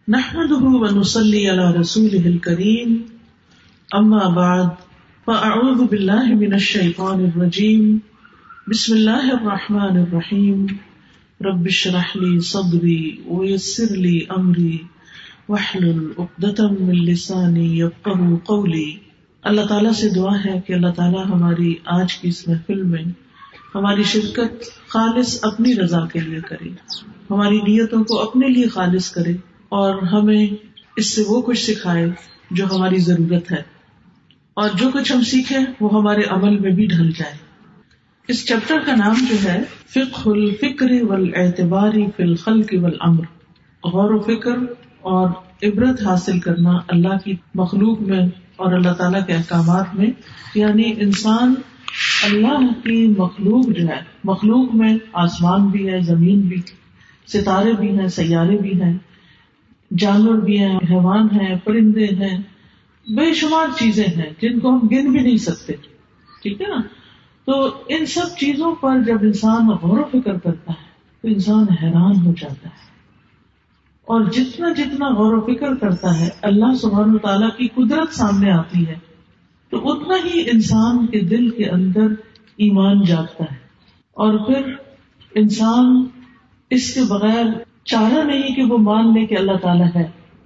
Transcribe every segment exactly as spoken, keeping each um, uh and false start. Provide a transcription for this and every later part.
نحمده ونصلي على رسوله الكريم اما بعد فاعوذ بالله من الشيطان الرجيم بسم الله الرحمن الرحيم رب اشرح لي صدري ويسر لي امري واحلل عقدة من لساني يفقهوا قولي۔ اللہ تعالیٰ سے دعا ہے کہ اللہ تعالیٰ ہماری آج کی اس محفل میں ہماری شرکت خالص اپنی رضا کے لیے کرے، ہماری نیتوں کو اپنے لیے خالص کرے اور ہمیں اس سے وہ کچھ سکھائے جو ہماری ضرورت ہے، اور جو کچھ ہم سیکھیں وہ ہمارے عمل میں بھی ڈھل جائے۔ اس چیپٹر کا نام جو ہے فقہ الفکر والاعتبار فی الخلق والامر، غور و فکر اور عبرت حاصل کرنا اللہ کی مخلوق میں اور اللہ تعالیٰ کے احکامات میں، یعنی انسان اللہ کی مخلوق جو ہے، مخلوق میں آسمان بھی ہے، زمین بھی، ستارے بھی ہیں، سیارے بھی ہیں، جانور بھی ہیں، حیوان ہیں، پرندے ہیں، بے شمار چیزیں ہیں جن کو ہم گن بھی نہیں سکتے، ٹھیک ہے نا۔ تو ان سب چیزوں پر جب انسان غور و فکر کرتا ہے تو انسان حیران ہو جاتا ہے، اور جتنا جتنا غور و فکر کرتا ہے اللہ سبحانہ و تعالیٰ کی قدرت سامنے آتی ہے تو اتنا ہی انسان کے دل کے اندر ایمان جاگتا ہے، اور پھر انسان اس کے بغیر چارہ نہیں کہ وہ مان لے کہ اللہ تعالیٰ ہے،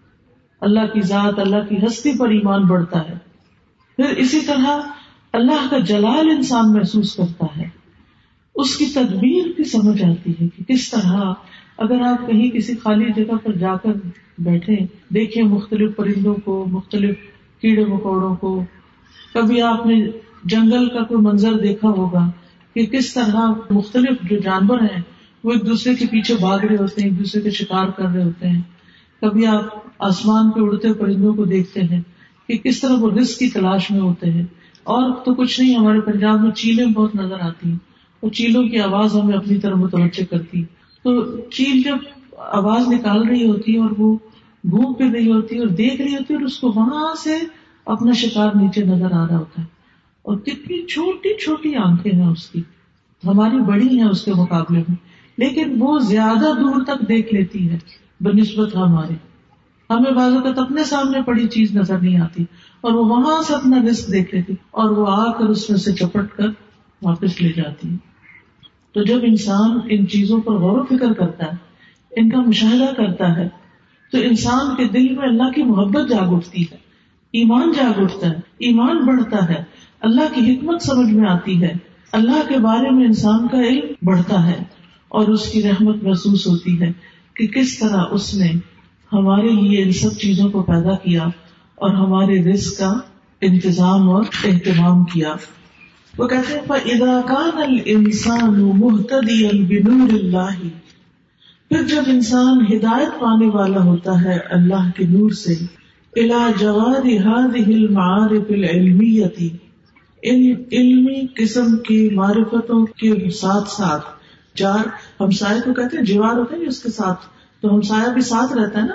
اللہ کی ذات، اللہ کی ہستی پر ایمان بڑھتا ہے۔ پھر اسی طرح اللہ کا جلال انسان محسوس کرتا ہے، اس کی تدبیر کی سمجھ آتی ہے کہ کس طرح اگر آپ کہیں کسی خالی جگہ پر جا کر بیٹھے، دیکھیں مختلف پرندوں کو، مختلف کیڑے مکوڑوں کو، کبھی آپ نے جنگل کا کوئی منظر دیکھا ہوگا کہ کس طرح مختلف جو جانور ہیں وہ ایک دوسرے کے پیچھے بھاگ رہے ہوتے ہیں، ایک دوسرے کے شکار کر رہے ہوتے ہیں۔ کبھی آپ آسمان پہ اڑتے پرندوں کو دیکھتے ہیں کہ کس طرح وہ رزق کی تلاش میں ہوتے ہیں، اور تو کچھ نہیں، ہمارے پنجاب میں چیلیں بہت نظر آتی ہیں، اور چیلوں کی آواز ہمیں اپنی طرف متوجہ کرتی، تو چیل جب آواز نکال رہی ہوتی ہے اور وہ گھوم پھر رہی ہوتی ہے اور دیکھ رہی ہوتی ہے، اور اس کو وہاں سے اپنا شکار نیچے نظر آ رہا ہوتا ہے، اور کتنی چھوٹی چھوٹی آنکھیں ہیں اس کی، ہماری بڑی ہیں اس کے مقابلے میں، لیکن وہ زیادہ دور تک دیکھ لیتی ہے بنسبت ہمارے۔ ہمیں بعض اوقات اپنے سامنے پڑی چیز نظر نہیں آتی، اور وہ وہاں سے اپنا رزق دیکھ لیتی اور وہ آ کر اس میں سے چپٹ کر واپس لے جاتی ہے۔ تو جب انسان ان چیزوں پر غور و فکر کرتا ہے، ان کا مشاہدہ کرتا ہے، تو انسان کے دل میں اللہ کی محبت جاگ اٹھتی ہے، ایمان جاگ اٹھتا ہے، ایمان بڑھتا ہے، اللہ کی حکمت سمجھ میں آتی ہے، اللہ کے بارے میں انسان کا علم بڑھتا ہے، اور اس کی رحمت محسوس ہوتی ہے کہ کس طرح اس نے ہمارے لیے ان سب چیزوں کو پیدا کیا اور ہمارے رزق کا انتظام اور اہتمام کیا۔ وہ کہتے ہیں فَإِذَا كَانَ الْإِنسَانُ مُهْتَدِيًا بِنُورِ اللَّهِ، پھر جب انسان ہدایت پانے والا ہوتا ہے اللہ کے نور سے، إِلَى جَوَارِ هَذِهِ الْمَعَارِفِ الْعِلْمِيَّةِ، ان علمی قسم کی معرفتوں کے ساتھ ساتھ، جار ہمسائے کو کہتے ہیں، جوار ہوتا ہے اس کے ساتھ، تو ہمسایہ بھی ساتھ رہتا ہے نا۔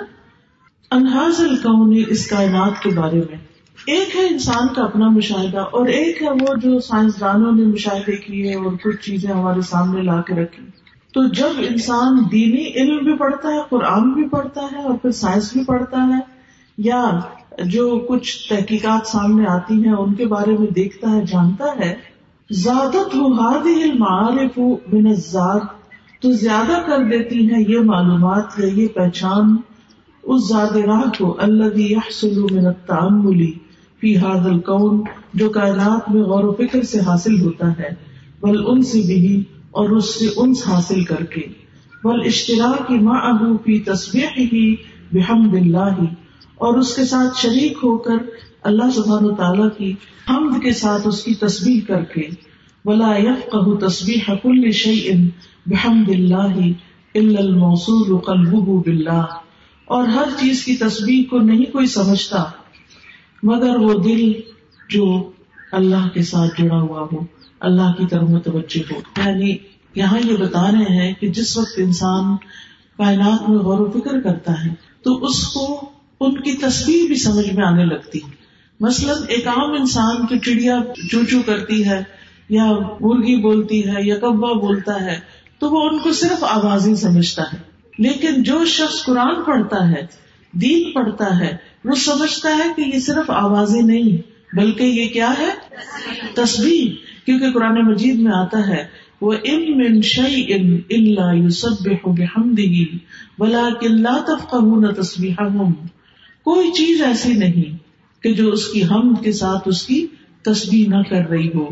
انحاظ الکون، اس کائنات کے بارے میں ایک ہے انسان کا اپنا مشاہدہ، اور ایک ہے وہ جو سائنسدانوں نے مشاہدے کیے اور کچھ چیزیں ہمارے سامنے لا کے رکھی۔ تو جب انسان دینی علم بھی پڑھتا ہے، قرآن بھی پڑھتا ہے، اور پھر سائنس بھی پڑھتا ہے، یا جو کچھ تحقیقات سامنے آتی ہیں ان کے بارے میں دیکھتا ہے، جانتا ہے، زادت هذه المعارف من الذات، تو زیادہ کر دیتی ہیں یہ معلومات یا یہ پہچان اس زاد راہ کو، الذي يحصل من التأمل في هذا الكون، جو کائنات میں غور و فکر سے حاصل ہوتا ہے، والانس به، اور اس سے انس حاصل کر کے، والاشتراک معه في تسبيحه بحمد الله، اور اس کے ساتھ شریک ہو کر اللہ سبحانہ وتعالیٰ کی حمد کے ساتھ اس کی تسبیح کر کے، ولا يفقه تسبیح كل شيء بحمد الله الا الموصول قلبه بالله، اور ہر چیز کی تسبیح کو نہیں کوئی سمجھتا مگر وہ دل جو اللہ کے ساتھ جڑا ہوا ہو، اللہ کی طرف متوجہ ہو۔ یعنی یہاں یہ بتا رہے ہیں کہ جس وقت انسان کائنات میں غور و فکر کرتا ہے تو اس کو ان کی تسبیح بھی سمجھ میں آنے لگتی ہے۔ مثلا ایک عام انسان جو چڑیا چو چو کرتی ہے، یا مرغی بولتی ہے، یا کبا بولتا ہے، تو وہ ان کو صرف آوازیں سمجھتا ہے، لیکن جو شخص قرآن پڑھتا ہے دین پڑھتا ہے وہ سمجھتا ہے کہ یہ صرف آوازیں نہیں بلکہ یہ کیا ہے؟ تسبیح. کیونکہ قرآن مجید میں آتا ہے وَإِن مِّن شَيْءٍ إِلَّا يُسَبِّحُ بِحَمْدِهِ وَلَٰكِن لَّا تَفْقَهُونَ تَسْبِيحَهُمْ. کوئی چیز ایسی نہیں کہ جو اس کی حمد کے ساتھ اس کی تسبیح نہ کر رہی ہو.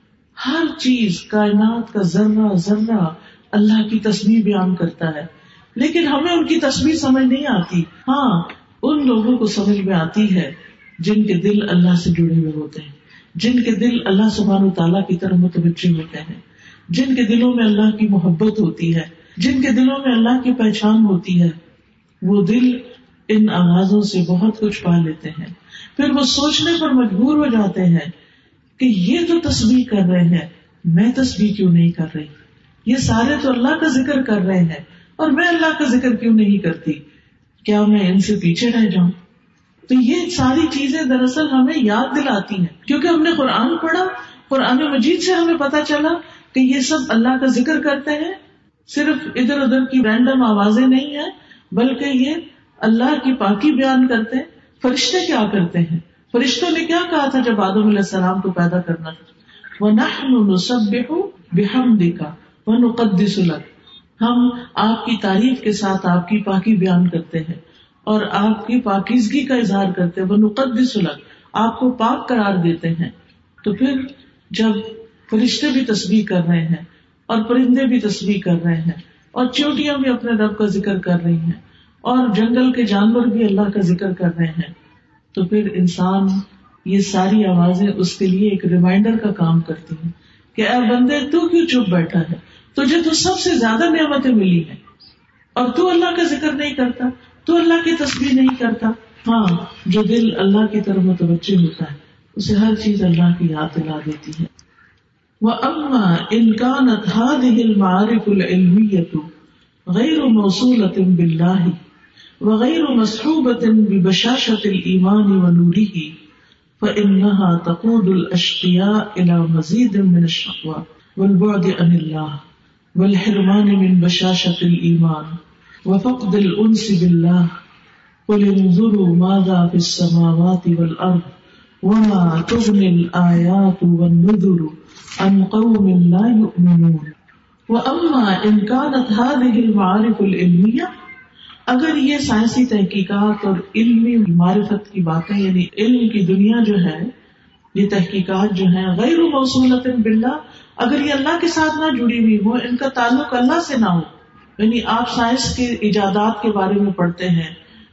ہر چیز کائنات کا ذرہ ذرہ اللہ کی تسبیح بیان کرتا ہے، لیکن ہمیں ان کی تسبیح سمجھ نہیں آتی. ہاں ان لوگوں کو سمجھ میں آتی ہے جن کے دل اللہ سے جڑے ہوئے ہوتے ہیں، جن کے دل اللہ سبحانہ وتعالیٰ کی طرف متوجہ ہوتے ہیں، جن کے دلوں میں اللہ کی محبت ہوتی ہے، جن کے دلوں میں اللہ کی پہچان ہوتی ہے. وہ دل ان آوازوں سے بہت کچھ پا لیتے ہیں. پھر وہ سوچنے پر مجبور ہو جاتے ہیں کہ یہ تو تسبیح کر رہے ہیں، میں تسبیح کیوں نہیں کر رہی؟ یہ سارے تو اللہ کا ذکر کر رہے ہیں اور میں اللہ کا ذکر کیوں نہیں کرتی؟ کیا میں ان سے پیچھے رہ جاؤں؟ تو یہ ساری چیزیں دراصل ہمیں یاد دلاتی ہیں، کیونکہ ہم نے قرآن پڑھا، قرآن مجید سے ہمیں پتا چلا کہ یہ سب اللہ کا ذکر کرتے ہیں، صرف ادھر ادھر کی رینڈم آوازیں نہیں ہیں، بلکہ یہ اللہ کی پاکی بیان کرتے ہیں. فرشتے کیا کرتے ہیں؟ فرشتوں نے کیا کہا تھا جب آدم علیہ السلام کو پیدا کرنا تھا؟ وَنَحْنُ نُسَبِّحُ بِحَمْدِكَ وَنُقَدِّسُ لَكَ. ہم آپ کی تعریف کے ساتھ آپ کی پاکی بیان کرتے ہیں اور آپ کی پاکیزگی کا اظہار کرتے ہیں. وَنُقَدِّسُ لَكَ. آپ کو پاک قرار دیتے ہیں. تو پھر جب فرشتے بھی تسبیح کر رہے ہیں اور پرندے بھی تسبیح کر رہے ہیں اور چیونٹیاں بھی اپنے رب کا ذکر کر رہی ہیں اور جنگل کے جانور بھی اللہ کا ذکر کر رہے ہیں، تو پھر انسان یہ ساری آوازیں اس کے لیے ایک ریمائنڈر کا کام کرتی ہیں کہ اے بندے تو کیوں چپ بیٹھا ہے؟ تجھے تو سب سے زیادہ نعمتیں ملی ہیں اور تو اللہ کا ذکر نہیں کرتا، تو اللہ کی تسبیح نہیں کرتا. ہاں جو دل اللہ کی طرف متوجہ ہوتا ہے اسے ہر چیز اللہ کی یاد دلا دیتی ہے. وَأَمَّا إِنْ كَانَتْ هَذِهِ الْمَعَارِفُ الْعِلْمِيَّةُ غَيْرُ مَوْصُولَةٍ بِاللَّهِ وَغَيْرُ مَصْحُوبَةٍ بِبَشَاشَةِ الْإِيمَانِ وَنُورِهِ فَإِنَّهَا تَقُودُ الْأَشْقِيَاءَ إِلَى مَزِيدٍ مِّنَ الشَّقْوَى وَالْبُعْدِ عَنِ اللَّهِ وَالْحِرْمَانِ مِن بَشَاشَةِ الْإِيمَانِ وَفَقْدِ الْأُنْسِ بِاللَّهِ قُلِ انظُرُوا مَاذَا فِي السَّمَاوَاتِ وَالْأَرْضِ وَمَا تُغْنِي الْآيَاتُ وَالنُّذُرُ عَنْ قَوْمٍ لَا يُؤْمِنُونَ. وَأَمَّا إِنْ كَانَتْ هَذِهِ الْمَعَارِفُ الْعِلْمِيَّةُ، اگر یہ سائنسی تحقیقات اور علمی معرفت کی باتیں یعنی علم کی دنیا جو ہے، یہ تحقیقات جو ہیں غیر موصولۃ باللہ، اگر یہ اللہ کے ساتھ نہ جڑی ہوئی ہو، ان کا تعلق اللہ سے نہ ہو، یعنی آپ سائنس کے ایجادات کے بارے میں پڑھتے ہیں،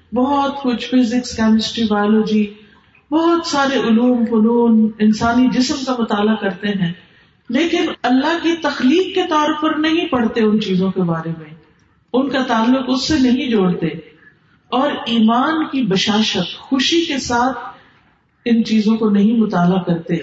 بہت کچھ فزکس، کیمسٹری، بایولوجی، بہت سارے علوم، فنون، انسانی جسم کا مطالعہ کرتے ہیں، لیکن اللہ کی تخلیق کے طور پر نہیں پڑھتے ان چیزوں کے بارے میں، ان کا تعلق اس سے نہیں جوڑتے، اور ایمان کی بشاشت، خوشی کے ساتھ ان چیزوں کو نہیں مطالعہ کرتے،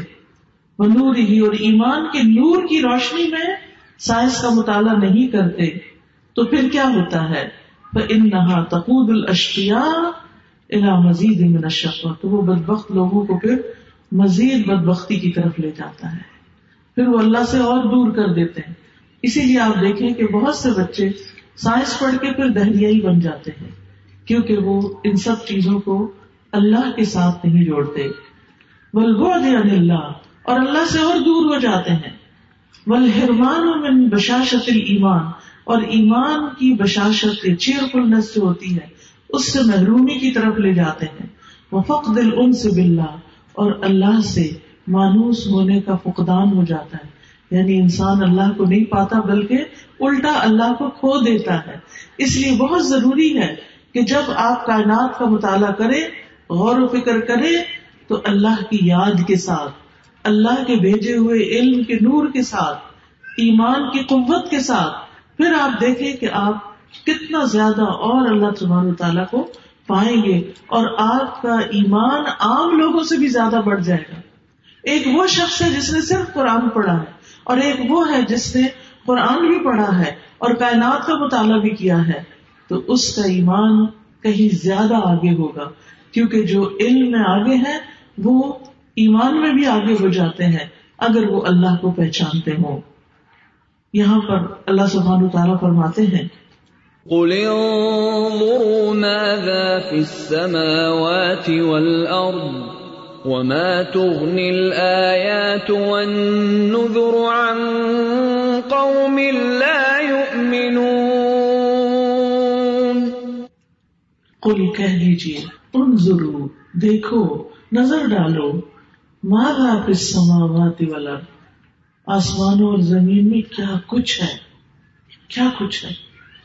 ونور ہی، اور ایمان کے نور کی روشنی میں سائنس کا مطالعہ نہیں کرتے، تو پھر کیا ہوتا ہے؟ فَإِنَّهَا تَقُودُ الْأَشْقِيَاءَ إِلَى مَزِيدٍ مِّنَ الشَّقْوَى. تو وہ بدبخت لوگوں کو پھر مزید بدبختی کی طرف لے جاتا ہے، پھر وہ اللہ سے اور دور کر دیتے ہیں. اسی لیے آپ دیکھیں کہ بہت سے بچے سائنس پڑھ کے پھر دہریائی بن جاتے ہیں، کیونکہ وہ ان سب چیزوں کو اللہ کے ساتھ نہیں جوڑتے. وَالْبُعْدِ عَنِ اللَّهِ، اور اللہ سے اور دور ہو جاتے ہیں. وَالْحِرْمَانُ مِن بَشَاشَةِ الْإِيمَانِ، اور ایمان کی بشاشت، چیئرفلنس جو ہوتی ہے، اس سے محرومی کی طرف لے جاتے ہیں. وَفَقْدِ الْأُنْسِ بِاللَّهِ، اور اللہ سے مانوس ہونے کا فقدان ہو جاتا ہے، یعنی انسان اللہ کو نہیں پاتا بلکہ الٹا اللہ کو کھو دیتا ہے. اس لیے بہت ضروری ہے کہ جب آپ کائنات کا مطالعہ کریں، غور و فکر کریں، تو اللہ کی یاد کے ساتھ، اللہ کے بھیجے ہوئے علم کے نور کے ساتھ، ایمان کی قوت کے ساتھ، پھر آپ دیکھیں کہ آپ کتنا زیادہ اور اللہ سبحانہ وتعالیٰ کو پائیں گے، اور آپ کا ایمان عام لوگوں سے بھی زیادہ بڑھ جائے گا. ایک وہ شخص ہے جس نے صرف قرآن پڑھا ہے، اور ایک وہ ہے جس نے قرآن بھی پڑھا ہے اور کائنات کا مطالعہ بھی کیا ہے، تو اس کا ایمان کہیں زیادہ آگے ہوگا، کیونکہ جو علم میں آگے ہیں وہ ایمان میں بھی آگے ہو جاتے ہیں اگر وہ اللہ کو پہچانتے ہوں. یہاں پر اللہ سبحانہ وتعالیٰ فرماتے ہیں قل انظروا ماذا في السماوات والأرض وما تغني الآيات والنذر عن قوم لا يؤمنون. قل کہہ دیجیے انظروا دیکھو نظر ڈالو ماذا فی السماوات والارض آسمانوں اور زمین میں کیا کچھ ہے کیا کچھ ہے.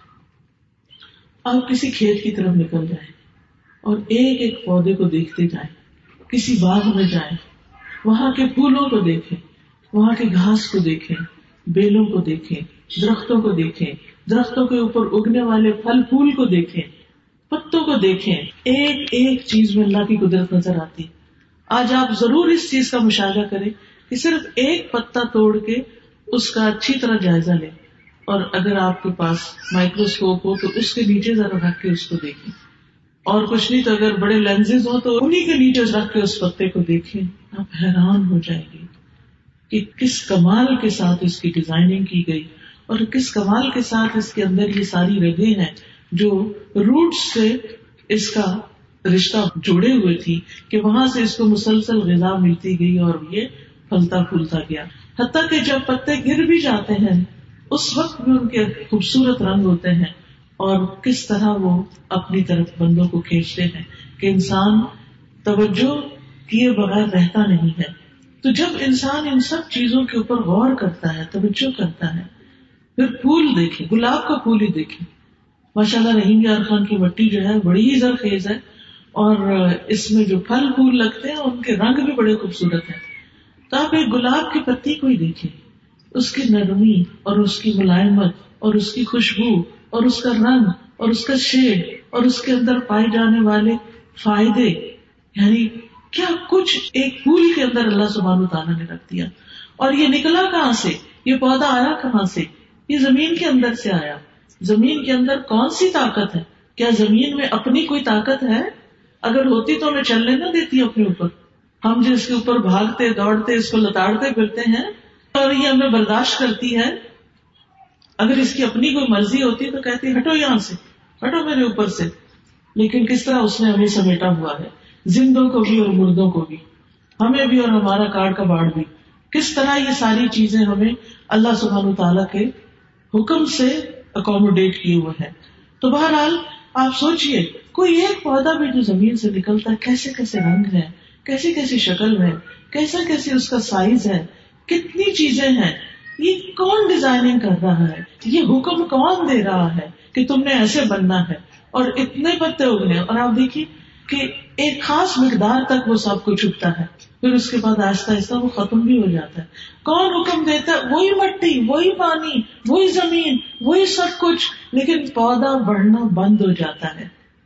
آپ کسی کھیت کی طرف نکل جائیں اور ایک ایک پودے کو دیکھتے جائیں, کسی باغ میں جائیں, وہاں کے پھولوں کو دیکھیں, وہاں کے گھاس کو دیکھیں, بیلوں کو دیکھیں, درختوں کو دیکھیں, درختوں کے اوپر اگنے والے پھل پھول کو دیکھیں, پتوں کو دیکھیں, ایک ایک چیز میں اللہ کی قدرت نظر آتی. آج آپ ضرور اس چیز کا مشاہدہ کریں کہ صرف ایک پتا توڑ کے اس کا اچھی طرح جائزہ لیں, اور اگر آپ کے پاس مائکروسکوپ ہو تو اس کے نیچے ذرا رکھ کے اس کو دیکھیں, اور کچھ نہیں تو اگر بڑے لینزز ہو تو انہی کے نیچے رکھ کے اس پتے کو دیکھیں. آپ حیران ہو جائیں گے کہ کس کمال کے ساتھ اس کی ڈیزائننگ کی گئی اور کس کمال کے ساتھ اس کے اندر یہ ساری رگیں ہیں جو روٹس سے اس کا رشتہ جوڑے ہوئے تھی کہ وہاں سے اس کو مسلسل غذا ملتی گئی اور یہ پھلتا پھولتا گیا, حتیٰ کہ جب پتے گر بھی جاتے ہیں اس وقت بھی ان کے خوبصورت رنگ ہوتے ہیں, اور کس طرح وہ اپنی طرف بندوں کو کھینچتے ہیں کہ انسان توجہ کیے بغیر رہتا نہیں ہے. تو جب انسان ان سب چیزوں کے اوپر غور کرتا ہے, توجہ کرتا ہے, پھر پھول دیکھیں, گلاب کا پھول ہی دیکھیں, ماشاءاللہ رحیم یار خان کی مٹی جو ہے بڑی ہی زرخیز ہے, اور اس میں جو پھل پھول لگتے ہیں ان کے رنگ بھی بڑے خوبصورت ہیں. تو آپ ایک گلاب کی پتی کو ہی دیکھیں, اس کی نرمی اور اس کی ملائمت اور اس کی خوشبو اور اس کا رنگ اور اس کا شیڈ اور اس کے اندر پائے جانے والے فائدے, یعنی کیا کچھ ایک پھول کے اندر اللہ سبحانہ وتعالیٰ نے رکھ دیا. اور یہ نکلا کہاں سے, یہ پودا آیا کہاں سے, یہ زمین کے اندر سے آیا. زمین کے اندر کون سی طاقت ہے؟ کیا زمین میں اپنی کوئی طاقت ہے؟ اگر ہوتی تو ہمیں چلنے نہ دیتی اپنے اوپر. ہم جو اس کے اوپر بھاگتے دوڑتے اس کو لتاڑتے پھرتے ہیں اور یہ ہمیں برداشت کرتی ہے. اگر اس کی اپنی کوئی مرضی ہوتی تو کہتی ہٹو یہاں سے, ہٹو میرے اوپر سے. لیکن کس طرح اس نے ہمیں سمیٹا ہوا ہے, زندوں کو بھی اور مردوں کو بھی, ہمیں بھی اور ہمارا کاڑ کا باڑ بھی. کس طرح یہ ساری چیزیں ہمیں اللہ سبحانہ تعالیٰ کے حکم سے اکوموڈیٹ کیے ہوئے ہیں. تو بہرحال آپ سوچئے کوئی ایک پودا بھی جو زمین سے نکلتا ہے کیسے کیسے رنگ ہے, کیسی کیسی شکل ہے, کیسا کیسے اس کا سائز ہے, کتنی چیزیں ہیں. یہ کون ڈیزائننگ کر رہا ہے, یہ حکم کون دے رہا ہے کہ تم نے ایسے بننا ہے اور اتنے پتے اگنے. اور آپ دیکھیے کہ ایک خاص مقدار تک وہ سب کچھ اگتا ہے, پھر اس کے بعد آہستہ آہستہ وہ ختم بھی ہو جاتا ہے. کون حکم دیتا ہے؟ وہی مٹی, وہی پانی, وہی زمین, وہی سب کچھ. لیکن پودا بڑھنا بند ہو جاتا ہے,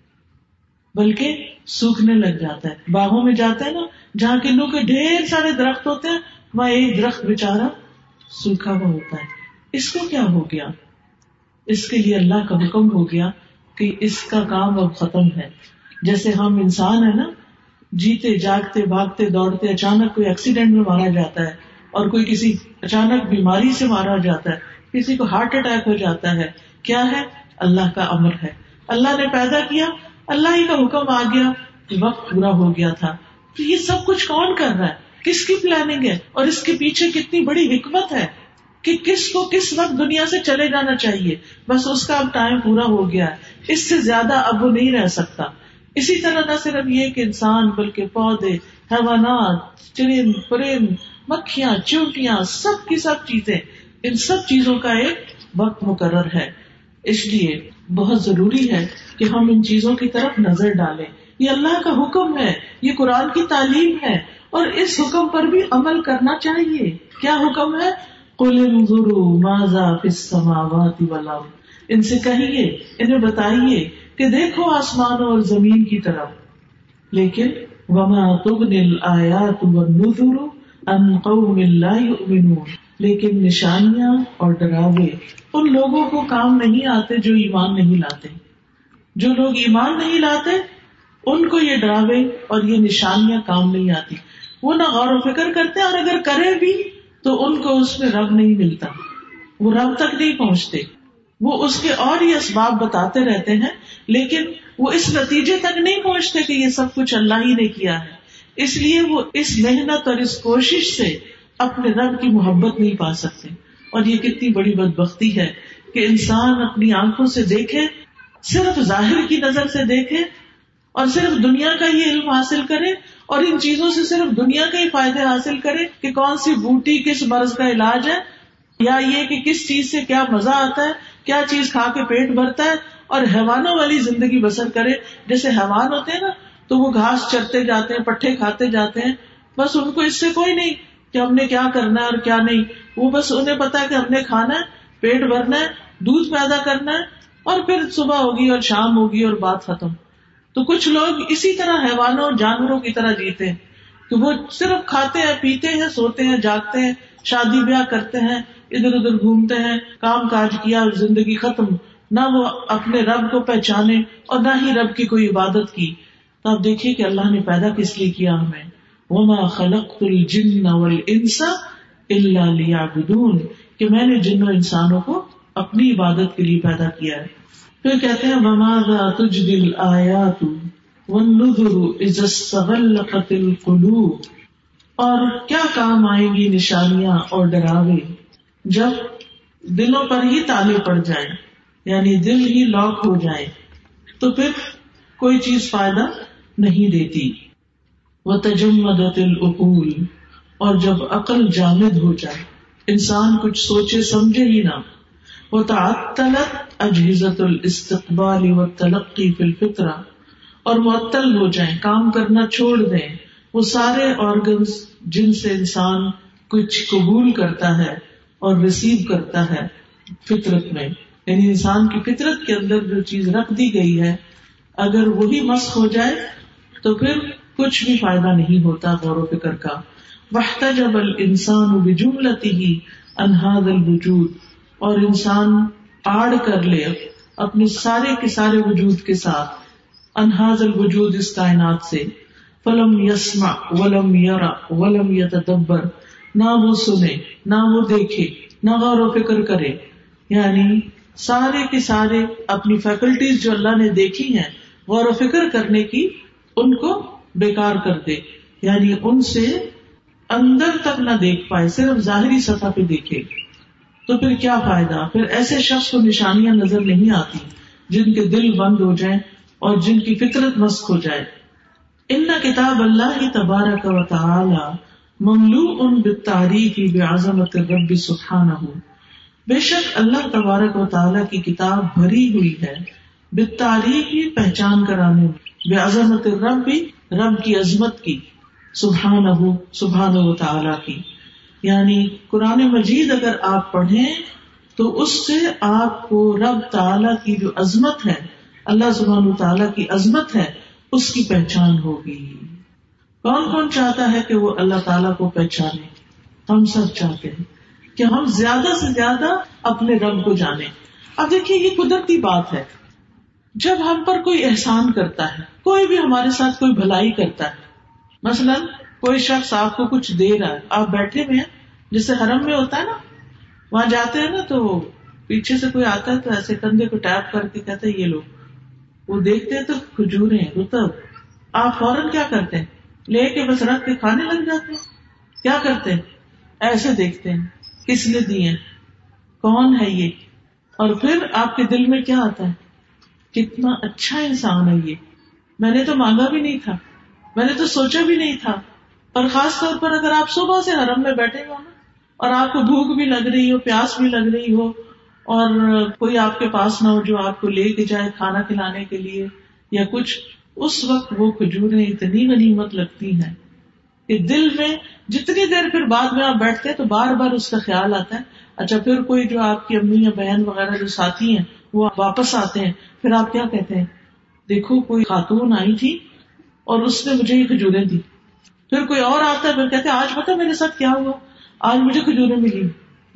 بلکہ سوکھنے لگ جاتا ہے. باغوں میں جاتے ہیں نا جہاں کنوں کے ڈھیر سارے درخت ہوتے ہیں, وہاں ایک درخت بیچارہ سوکھا ہوا ہوتا ہے. اس کو کیا ہو گیا؟ اس کے لیے اللہ کا حکم ہو گیا کہ اس کا کام اب ختم ہے. جیسے ہم انسان ہے نا, جیتے جاگتے بھاگتے دوڑتے اچانک کوئی ایکسیڈنٹ میں مارا جاتا ہے, اور کوئی کسی اچانک بیماری سے مارا جاتا ہے, کسی کو ہارٹ اٹیک ہو جاتا ہے. کیا ہے؟ اللہ کا امر ہے. اللہ نے پیدا کیا, اللہ ہی کا حکم آ گیا, وقت پورا ہو گیا تھا. تو یہ سب کچھ کون کر رہا ہے؟ کس کی پلاننگ ہے؟ اور اس کے پیچھے کتنی بڑی حکمت ہے کہ کس کو کس وقت دنیا سے چلے جانا چاہیے. بس اس کا اب ٹائم پورا ہو گیا ہے, اس سے زیادہ اب وہ نہیں رہ سکتا. اسی طرح نہ صرف یہ کہ انسان بلکہ پودے, حیوانات, چرند پرند, مکھیاں, چونٹیاں, سب کی سب چیزیں, ان سب چیزوں کا ایک وقت مقرر ہے. اس لیے بہت ضروری ہے کہ ہم ان چیزوں کی طرف نظر ڈالیں. یہ اللہ کا حکم ہے, یہ قرآن کی تعلیم ہے, اور اس حکم پر بھی عمل کرنا چاہیے. کیا حکم ہے؟ قل انظروا ماذا فی السماوات والارض. ان سے کہیے, انہیں بتائیے کہ دیکھو آسمانوں اور زمین کی طرف, لیکن وما تغنی الآیات والنذر عن قوم لا یؤمنون. لیکن نشانیاں اور ڈراوے ان لوگوں کو کام نہیں آتے جو ایمان نہیں لاتے. جو لوگ ایمان نہیں لاتے ان کو یہ ڈراوے اور یہ نشانیاں کام نہیں آتی. وہ نہ غور و فکر کرتے, اور اگر کرے بھی تو ان کو اس میں رب نہیں ملتا, وہ رب تک نہیں پہنچتے. وہ اس کے اور ہی اسباب بتاتے رہتے ہیں، لیکن وہ اس نتیجے تک نہیں پہنچتے کہ یہ سب کچھ اللہ ہی نے کیا ہے. اس لیے وہ اس محنت اور اس کوشش سے اپنے رب کی محبت نہیں پا سکتے. اور یہ کتنی بڑی بدبختی ہے کہ انسان اپنی آنکھوں سے دیکھے، صرف ظاہر کی نظر سے دیکھے اور صرف دنیا کا ہی علم حاصل کرے اور ان چیزوں سے صرف دنیا کے ہی فائدے حاصل کرے کہ کون سی بوٹی کس مرض کا علاج ہے، یا یہ کہ کس چیز سے کیا مزہ آتا ہے، کیا چیز کھا کے پیٹ بھرتا ہے، اور حیوانوں والی زندگی بسر کرے. جیسے حیوان ہوتے ہیں نا تو وہ گھاس چرتے جاتے ہیں، پٹھے کھاتے جاتے ہیں، بس ان کو اس سے کوئی نہیں کہ ہم نے کیا کرنا ہے اور کیا نہیں. وہ بس انہیں پتا ہے کہ ہم نے کھانا ہے، پیٹ بھرنا ہے، دودھ پیدا کرنا ہے، اور پھر صبح ہوگی اور شام ہوگی اور بات ختم. تو کچھ لوگ اسی طرح حیوانوں جانوروں کی طرح جیتے ہیں کہ وہ صرف کھاتے ہیں، پیتے ہیں، سوتے ہیں، جاگتے ہیں، شادی بیاہ کرتے ہیں، ادھر ادھر گھومتے ہیں، کام کاج کیا اور زندگی ختم. نہ وہ اپنے رب کو پہچانے اور نہ ہی رب کی کوئی عبادت کی. تو آپ دیکھیے کہ اللہ نے پیدا کس لیے کیا ہمیں. وَمَا خَلَقْتُ الْجِنَّ وَالْإِنسَ إِلَّا لِيَعْبُدُونَ، کہ میں نے جن و انسانوں کو اپنی عبادت کے لیے پیدا کیا ہے. پھر کہتے ہیں وَمَاذَا تُجْدِي الْآيَاتُ وَالنُّذُرُ إِذَا اسْتَغَلَّقَتِ الْقُلُوبُ، اور کیا کام آئیں گی نشانیاں اور ڈراوے جب دلوں پر ہی تالے پڑ جائیں، یعنی دل ہی لاک ہو جائے تو پھر کوئی چیز فائدہ نہیں دیتی. وَتَجَمَّدَتِ الْعُقُولُ، اور جب عقل جامد ہو جائے، انسان کچھ سوچے سمجھے ہی نہ. وَتَعَطَّلَتْ أَجْهِزَةُ الْإِسْتِقْبَالِ وَالتَّلَقِّي فِي الْفِطْرَةِ، اور معطل ہو جائیں، کام کرنا چھوڑ دیں وہ سارے آرگنز جن سے انسان کچھ قبول کرتا ہے اور ریسیو کرتا ہے فطرت میں. یعنی انسان کی فطرت کے اندر جو چیز رکھ دی گئی ہے اگر وہی مسخ ہو جائے تو پھر کچھ بھی فائدہ نہیں ہوتا غور و فکر کا. واحتجب الانسان بجملته عن هذا الوجود، اور انسان آڑ کر لے اپنے سارے کے سارے وجود کے ساتھ عن هذا الوجود، اس کائنات سے. فلم يسمع ولم يرى ولم يتدبر، نہ وہ سنے نہ وہ دیکھے نہ غور و فکر کرے. یعنی سارے کے سارے اپنی فیکلٹیز جو اللہ نے دیکھی ہیں غور و فکر کرنے کی، ان کو بیکار کر دے. یعنی ان سے اندر تک نہ دیکھ پائے، صرف ظاہری سطح پہ دیکھے تو پھر کیا فائدہ. پھر ایسے شخص کو نشانیاں نظر نہیں آتی جن کے دل بند ہو جائیں اور جن کی فطرت مسخ ہو جائے. ان کتاب اللہ تبارک و تعالی مملوء بالتعریف بعظمت الرب سبحانہ، بے شک اللہ تبارک و تعالی کی کتاب بھری ہوئی ہے بالتعریف، پہچان کرانے میں، بعظمت الرب، رب کی عظمت کی، سبحانہ سبحانہ و تعالی کی. یعنی قرآن مجید اگر آپ پڑھیں تو اس سے آپ کو رب تعالی کی جو عظمت ہے، اللہ سبحانہ و تعالی کی عظمت ہے، اس کی پہچان ہوگی. کون کون چاہتا ہے کہ وہ اللہ تعالیٰ کو پہچانے؟ ہم سب چاہتے ہیں کہ ہم زیادہ سے زیادہ اپنے رب کو جانیں. اب دیکھیے یہ قدرتی بات ہے، جب ہم پر کوئی احسان کرتا ہے، کوئی بھی ہمارے ساتھ کوئی بھلائی کرتا ہے، مثلا کوئی شخص آپ کو کچھ دے رہا ہے، آپ بیٹھے ہوئے ہیں، جیسے حرم میں ہوتا ہے نا، وہاں جاتے ہیں نا تو پیچھے سے کوئی آتا ہے تو ایسے کندھے کو ٹیپ کر کے کہتے ہیں یہ لو، وہ دیکھتے ہیں تو کھجوریں رطب، آپ فوراً کیا کرتے ہیں؟ لے کے بس رکھ کے کھانے لگ جاتے ہیں. کیا کرتے ہیں؟ ایسے دیکھتے ہیں کس نے دیے، کون ہے یہ، اور پھر آپ کے دل میں کیا آتا ہے؟ کتنا اچھا انسان ہے یہ، میں نے تو مانگا بھی نہیں تھا، میں نے تو سوچا بھی نہیں تھا. اور خاص طور پر اگر آپ صبح سے حرم میں بیٹھے ہو نا، اور آپ کو بھوک بھی لگ رہی ہو، پیاس بھی لگ رہی ہو، اور کوئی آپ کے پاس نہ ہو جو آپ کو لے کے جائے کھانا کھلانے کے لیے یا کچھ، اس وقت وہ کھجوریں اتنی غنیمت لگتی ہیں کہ دل میں جتنی دیر پھر بعد میں آپ بیٹھتے ہیں تو بار بار اس کا خیال آتا ہے. اچھا پھر کوئی جو آپ کی امی یا بہن وغیرہ جو ساتھی ہیں وہ واپس آتے ہیں، پھر آپ کیا کہتے ہیں؟ دیکھو کوئی خاتون آئی تھی اور اس نے مجھے یہ کھجوریں دی. پھر کوئی اور آتا ہے، پھر کہتے ہیں آج پتہ میرے ساتھ کیا ہوا، آج مجھے کھجوریں ملی.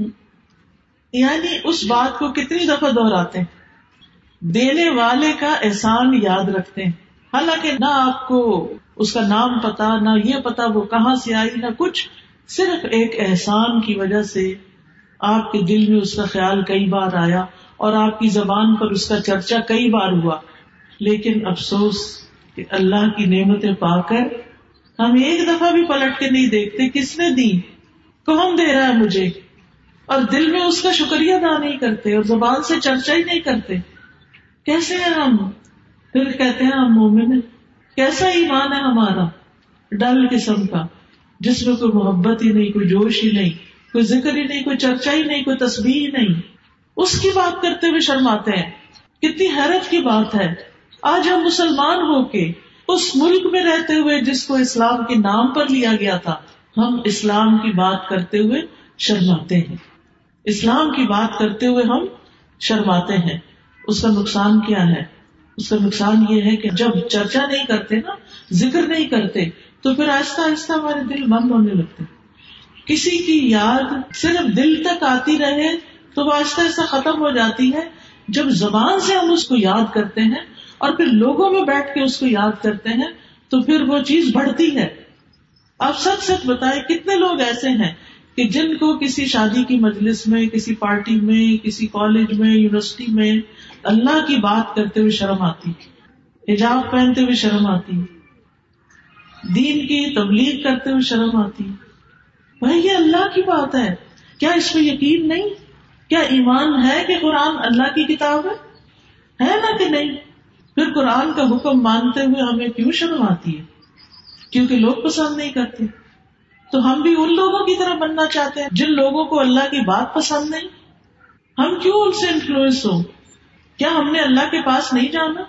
یعنی اس بات کو کتنی دفعہ دہراتے ہیں، دینے والے کا احسان یاد رکھتے ہیں، حالانکہ نہ آپ کو اس کا نام پتا، نہ یہ پتا وہ کہاں سے آئی، نہ کچھ، صرف ایک احسان کی وجہ سے آپ کے دل میں اس کا خیال کئی بار آیا اور آپ کی زبان پر اس کا چرچا کئی بار ہوا، لیکن افسوس کہ اللہ کی نعمتیں پا کر ہم ایک دفعہ بھی پلٹ کے نہیں دیکھتے کس نے دی، کون دے رہا ہے مجھے، اور دل میں اس کا شکریہ ادا نہیں کرتے اور زبان سے چرچا ہی نہیں کرتے. کیسے ہیں ہم؟ پھر کہتے ہیں ہم مومن ہیں. کیسا ایمان ہے ہمارا؟ ڈل قسم کا، جس میں کوئی محبت ہی نہیں، کوئی جوش ہی نہیں، کوئی ذکر ہی نہیں، کوئی چرچا ہی نہیں، کوئی تسبیح ہی نہیں. اس کی بات کرتے ہوئے شرماتے ہیں. کتنی حیرت کی بات ہے، آج ہم مسلمان ہو کے اس ملک میں رہتے ہوئے جس کو اسلام کے نام پر لیا گیا تھا، ہم اسلام کی بات کرتے ہوئے شرماتے ہیں. اسلام کی بات کرتے ہوئے ہم شرماتے ہیں. اس کا نقصان کیا ہے؟ اس کا نقصان یہ ہے کہ جب چرچا نہیں کرتے نا، ذکر نہیں کرتے، تو پھر آہستہ آہستہ ہمارے دل بند ہونے لگتے. کسی کی یاد صرف دل تک آتی رہے تو وہ آہستہ آہستہ ختم ہو جاتی ہے. جب زبان سے ہم اس کو یاد کرتے ہیں اور پھر لوگوں میں بیٹھ کے اس کو یاد کرتے ہیں تو پھر وہ چیز بڑھتی ہے. آپ سچ سچ بتائیں کتنے لوگ ایسے ہیں کہ جن کو کسی شادی کی مجلس میں، کسی پارٹی میں، کسی کالج میں، یونیورسٹی میں اللہ کی بات کرتے ہوئے شرم آتی، حجاب پہنتے ہوئے شرم آتی، دین کی تبلیغ کرتے ہوئے شرم آتی. بھائی یہ اللہ کی بات ہے، کیا اس میں یقین نہیں؟ کیا ایمان ہے کہ قرآن اللہ کی کتاب ہے؟ ہے نا کہ نہیں؟ پھر قرآن کا حکم مانتے ہوئے ہمیں کیوں شرم آتی ہے؟ کیونکہ لوگ پسند نہیں کرتے. تو ہم بھی ان لوگوں کی طرح بننا چاہتے ہیں جن لوگوں کو اللہ کی بات پسند نہیں. ہم کیوں ان سے انفلوئنس ہو؟ کیا ہم نے اللہ کے پاس نہیں جانا؟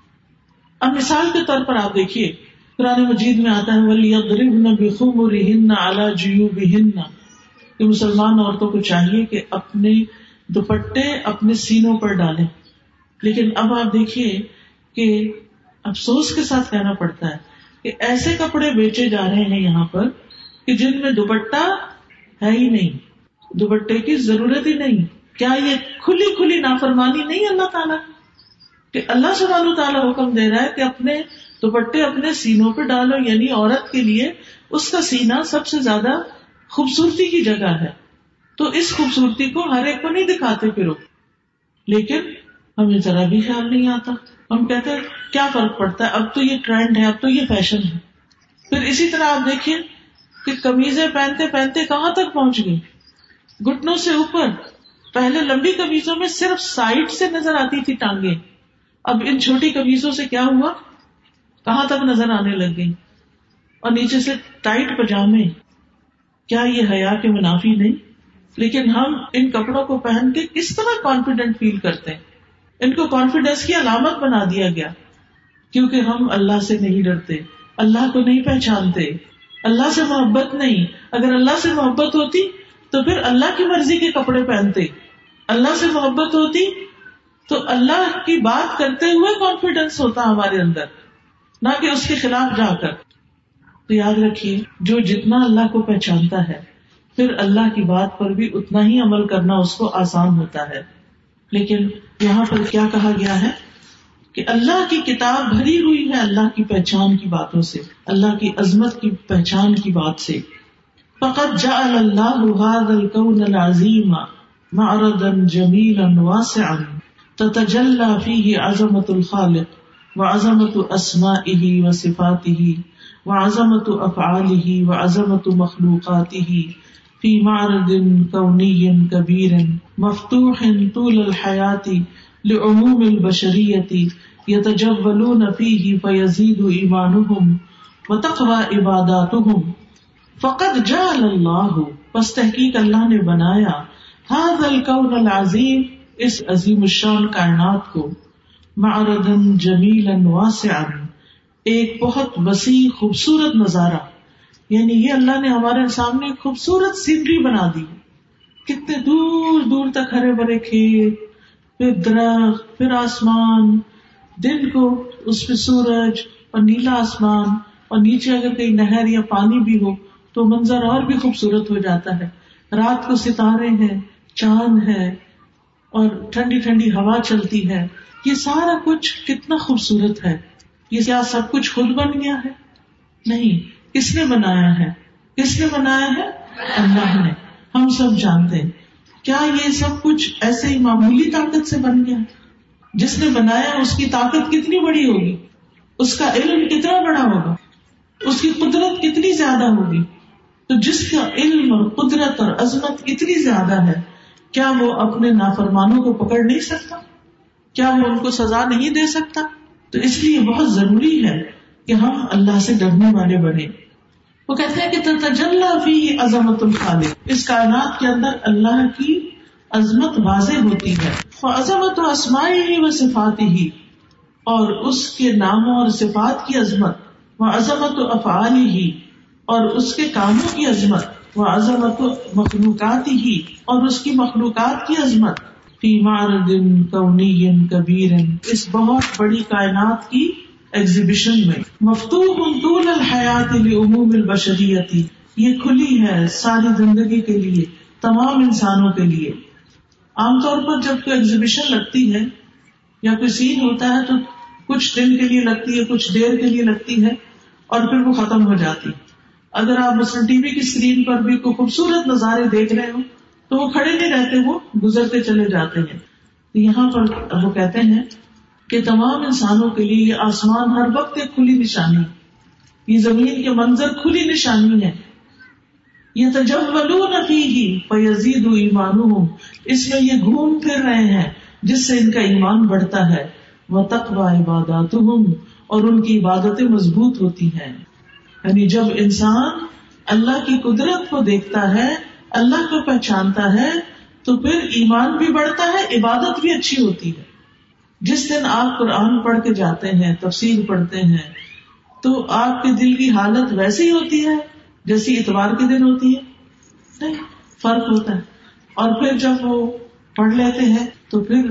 اب مثال کے طور پر آپ دیکھیے، قرآن مجید میں آتا ہے وَلْيَضْرِبْنَ بِخُمُرِهِنَّ عَلَى جُيُوبِهِنَّ کہ مسلمان عورتوں کو چاہیے کہ اپنے دوپٹے اپنے سینوں پر ڈالیں. لیکن اب آپ دیکھیے کہ افسوس کے ساتھ کہنا پڑتا ہے کہ ایسے کپڑے بیچے جا رہے ہیں یہاں پر کہ جن میں دوپٹہ ہے ہی نہیں، دوپٹے کی ضرورت ہی نہیں. کیا یہ کھلی کھلی نافرمانی نہیں اللہ تعالیٰ کہ اللہ سبحانہ تعالیٰ حکم دے رہا ہے کہ اپنے دوپٹے اپنے سینوں پہ ڈالو، یعنی عورت کے لیے اس کا سینہ سب سے زیادہ خوبصورتی کی جگہ ہے. تو اس خوبصورتی کو ہر ایک کو نہیں دکھاتے پھر، لیکن ہمیں ذرا بھی خیال نہیں آتا. ہم کہتے ہیں کیا فرق پڑتا ہے، اب تو یہ ٹرینڈ ہے، اب تو یہ فیشن ہے. پھر اسی طرح آپ دیکھیے کہ قمیضیں پہنتے پہنتے کہاں تک پہنچ گئی، گھٹنوں سے اوپر. پہلے لمبی قمیضوں میں صرف سائڈ سے نظر آتی تھی ٹانگیں، اب ان چھوٹی قمیضوں سے کیا ہوا، کہاں تک نظر آنے لگ گئی. اور نیچے سے ٹائٹ پجامے. کیا یہ حیا کے منافی نہیں؟ لیکن ہم ان کپڑوں کو پہن کے کس طرح کانفیڈنٹ فیل کرتے ہیں. ان کو کانفیڈنس کی علامت بنا دیا گیا، کیونکہ ہم اللہ سے نہیں ڈرتے، اللہ کو نہیں پہچانتے، اللہ سے محبت نہیں. اگر اللہ سے محبت ہوتی تو پھر اللہ کی مرضی کے کپڑے پہنتے. اللہ سے محبت ہوتی تو اللہ کی بات کرتے ہوئے کانفیڈنس ہوتا ہمارے اندر، نہ کہ اس کے خلاف جا کر. تو یاد رکھیے، جو جتنا اللہ کو پہچانتا ہے پھر اللہ کی بات پر بھی اتنا ہی عمل کرنا اس کو آسان ہوتا ہے. لیکن یہاں پر کیا کہا گیا ہے کہ اللہ کی کتاب بھری ہوئی ہے اللہ کی پہچان کی باتوں سے، اللہ کی عظمت کی پہچان کی بات سے. فقد جعل اللہ هذا الكون العظیم معرضا جمیلا واسعا تتجلی فیہ عظمت الخالق وعظمت اسمائہ وصفاتہ وعظمت افعالہ وعظمت مخلوقاتہ فی معرض کونی کبیر مفتوح طول الحیات لعموم البشریت یتجولون فیہ فیزید ایمانہم وتقوی عباداتہم. فقد جعل اللہ، پس تحقیق اللہ نے بنایا، ھذا الکون العظیم، اس عظیم الشان کائنات کو، معرضا جمیلا واسعا، ایک بہت وسیع خوبصورت نظارہ. یعنی یہ اللہ نے ہمارے سامنے ایک خوبصورت سینری بنا دی. کتنے دور دور تک ہرے بھرے کھیت، پھر درخت، پھر آسمان، دن کو اس پہ سورج اور نیلا آسمان، اور نیچے اگر کہیں نہر یا پانی بھی ہو تو منظر اور بھی خوبصورت ہو جاتا ہے. رات کو ستارے ہیں، چاند ہے، اور ٹھنڈی ٹھنڈی ہوا چلتی ہے. یہ سارا کچھ کتنا خوبصورت ہے. یہ کیا سب کچھ خود بن گیا ہے؟ نہیں. کس نے بنایا ہے؟ کس نے بنایا ہے؟ اللہ نے. ہم سب جانتے ہیں کیا یہ سب کچھ ایسے ہی معمولی طاقت سے بن گیا؟ جس نے بنایا اس کی طاقت کتنی بڑی ہوگی، اس کا علم کتنا بڑا ہوگا، اس کی قدرت کتنی زیادہ ہوگی. تو جس کا علم اور قدرت اور عظمت اتنی زیادہ ہے، کیا وہ اپنے نافرمانوں کو پکڑ نہیں سکتا؟ کیا وہ ان کو سزا نہیں دے سکتا؟ تو اس لیے بہت ضروری ہے کہ ہم اللہ سے ڈرنے والے بنے. وہ کہتے ہیں کہ تتجلی فیہ عظمت الخالق، اس کائنات کے اندر اللہ کی عظمت واضح ہوتی ہے. فعظمت اسمائہ و صفاتہ، اور اس کے ناموں اور صفات کی عظمت، وعظمت افعالہ، اور اس کے کاموں کی عظمت، وعظمت مخلوقاتہ، اور اس کی مخلوقات کی عظمت، فی معرض کونی کبیر، اس بہت بڑی کائنات کی ایگزیبیشن میں. مفتوح طول الحیات لعموم البشریت، یہ کھلی ہے ساری زندگی کے لیے، تمام انسانوں کے لیے. عام طور پر جب کوئی ایگزیبیشن لگتی ہے یا کوئی سین ہوتا ہے تو کچھ دن کے لیے لگتی ہے، کچھ دیر کے لیے لگتی ہے، اور پھر وہ ختم ہو جاتی. اگر آپ مثلا ٹی وی کی اسکرین پر بھی کوئی خوبصورت نظارے دیکھ رہے ہو تو وہ کھڑے نہیں رہتے، وہ گزرتے چلے جاتے ہیں. یہاں پر وہ کہتے ہیں کہ تمام انسانوں کے لیے یہ آسمان ہر وقت ایک کھلی نشانی، یہ زمین کے منظر کھلی نشانی ہے. یتجولون فیہ فیزید ایمانہم، اس میں یہ گھوم پھر رہے ہیں جس سے ان کا ایمان بڑھتا ہے. وتقوی عباداتہم، اور ان کی عبادتیں مضبوط ہوتی ہیں. یعنی جب انسان اللہ کی قدرت کو دیکھتا ہے، اللہ کو پہچانتا ہے، تو پھر ایمان بھی بڑھتا ہے، عبادت بھی اچھی ہوتی ہے. جس دن آپ قرآن پڑھ کے جاتے ہیں، تفسیر پڑھتے ہیں، تو آپ کے دل کی حالت ویسی ہوتی ہے جیسی اتوار کے دن ہوتی ہے؟ نہیں، فرق ہوتا ہے. اور پھر جب وہ پڑھ لیتے ہیں تو پھر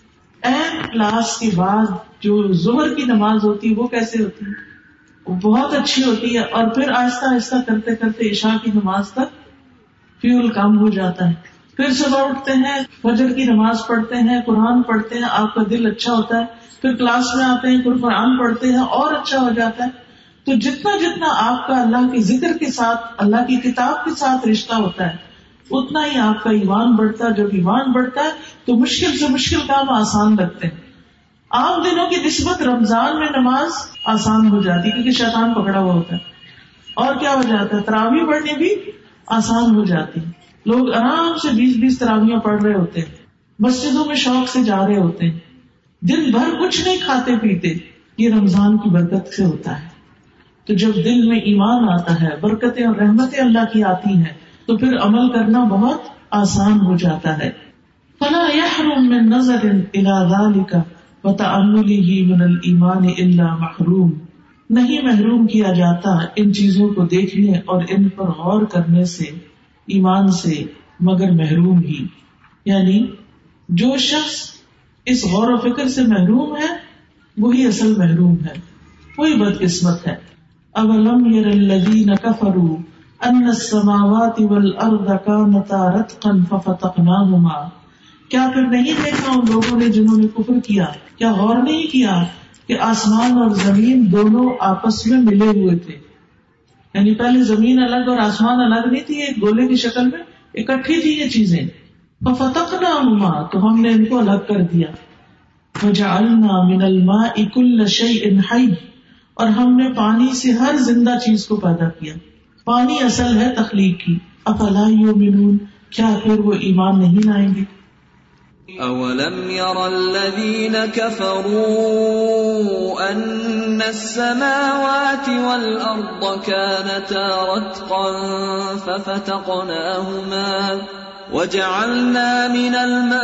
این کلاس کے بعد جو ظہر کی نماز ہوتی ہے وہ کیسے ہوتی ہے؟ وہ بہت اچھی ہوتی ہے. اور پھر آہستہ آہستہ کرتے کرتے عشاء کی نماز تک فیول کم ہو جاتا ہے. پھر صبح اٹھتے ہیں، فجر کی نماز پڑھتے ہیں، قرآن پڑھتے ہیں، آپ کا دل اچھا ہوتا ہے. پھر کلاس میں آتے ہیں، پھر قرآن پڑھتے ہیں، اور اچھا ہو جاتا ہے. تو جتنا جتنا آپ کا اللہ کے ذکر کے ساتھ، اللہ کی کتاب کے ساتھ رشتہ ہوتا ہے، اتنا ہی آپ کا ایمان بڑھتا ہے. جب ایمان بڑھتا ہے تو مشکل سے مشکل کام آسان لگتے ہیں. عام دنوں کی نسبت رمضان میں نماز آسان ہو جاتی کیونکہ شیطان پکڑا ہوا ہوتا ہے. اور کیا ہو جاتا ہے، تراویح پڑھنی بھی آسان ہو جاتی. لوگ آرام سے بیس بیس تراویحاں پڑھ رہے ہوتے ہیں، مسجدوں میں شوق سے جا رہے ہوتے ہیں، دن بھر کچھ نہیں کھاتے پیتے. یہ رمضان کی برکت سے ہوتا ہے. تو جب دل میں ایمان آتا ہے، برکتیں اور رحمتیں اللہ کی آتی ہیں، تو پھر عمل کرنا بہت آسان ہو جاتا ہے. فلا يحرم من نظر الى ذلك وتأمله من الایمان الا محروم، نہیں محروم کیا جاتا ان چیزوں کو دیکھنے اور ان پر غور کرنے سے، ایمان سے، مگر محروم ہی. یعنی جو شخص اس غور و فکر سے محروم ہے وہی اصل محروم ہے، وہی بدقسمت ہے. اولم یر الذین کفروا ان السماوات والارض کانتا رتقا ففتقناہما، کیا پھر نہیں دیکھا ان لوگوں نے جنہوں نے کفر کیا، کیا غور نہیں کیا کہ آسمان اور زمین دونوں آپس میں ملے ہوئے تھے. یعنی پہلے زمین الگ اور آسمان الگ نہیں تھی، ایک گولے کی شکل میں اکٹھی تھی یہ چیزیں. ففتقناہما، تو ہم نے ان کو الگ کر دیا. وجعلنا من الماء كل شيء حي، اور ہم نے پانی سے ہر زندہ چیز کو پیدا کیا. پانی اصل ہے تخلیق کی. افلا یؤمنون، کیا پھر وہ ایمان نہیں لائیں گے؟ اولم ير الذين كفروا ان السماوات والارض كانتا رتقا ففتقناهما وجعلنا من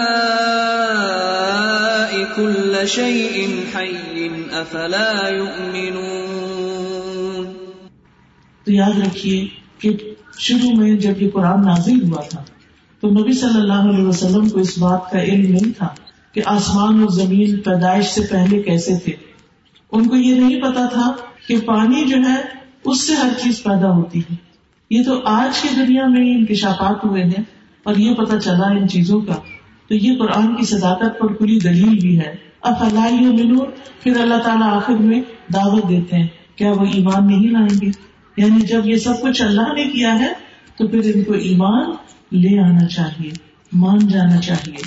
الماء كل شيء حي افلا يؤمنون. تو یاد رکھیے کہ شروع میں جب یہ قرآن نازل ہوا تھا تو نبی صلی اللہ علیہ وسلم کو اس بات کا علم نہیں تھا کہ آسمان اور زمین پیدائش سے پہلے کیسے تھے. ان کو یہ نہیں پتا تھا کہ پانی جو ہے اس سے ہر چیز پیدا ہوتی ہے. یہ تو آج کی دنیا میں انکشافات ہوئے ہیں اور یہ پتا چلا ان چیزوں کا. تو یہ قرآن کی صداقت پر کھلی دلیل بھی ہے. افلا یؤمنون، پھر اللہ تعالیٰ آخر میں دعوت دیتے ہیں، کیا وہ ایمان نہیں لائیں گے؟ یعنی جب یہ سب کچھ اللہ نے کیا ہے تو پھر ان کو ایمان لے آنا چاہیے. مان جانا چاہیے.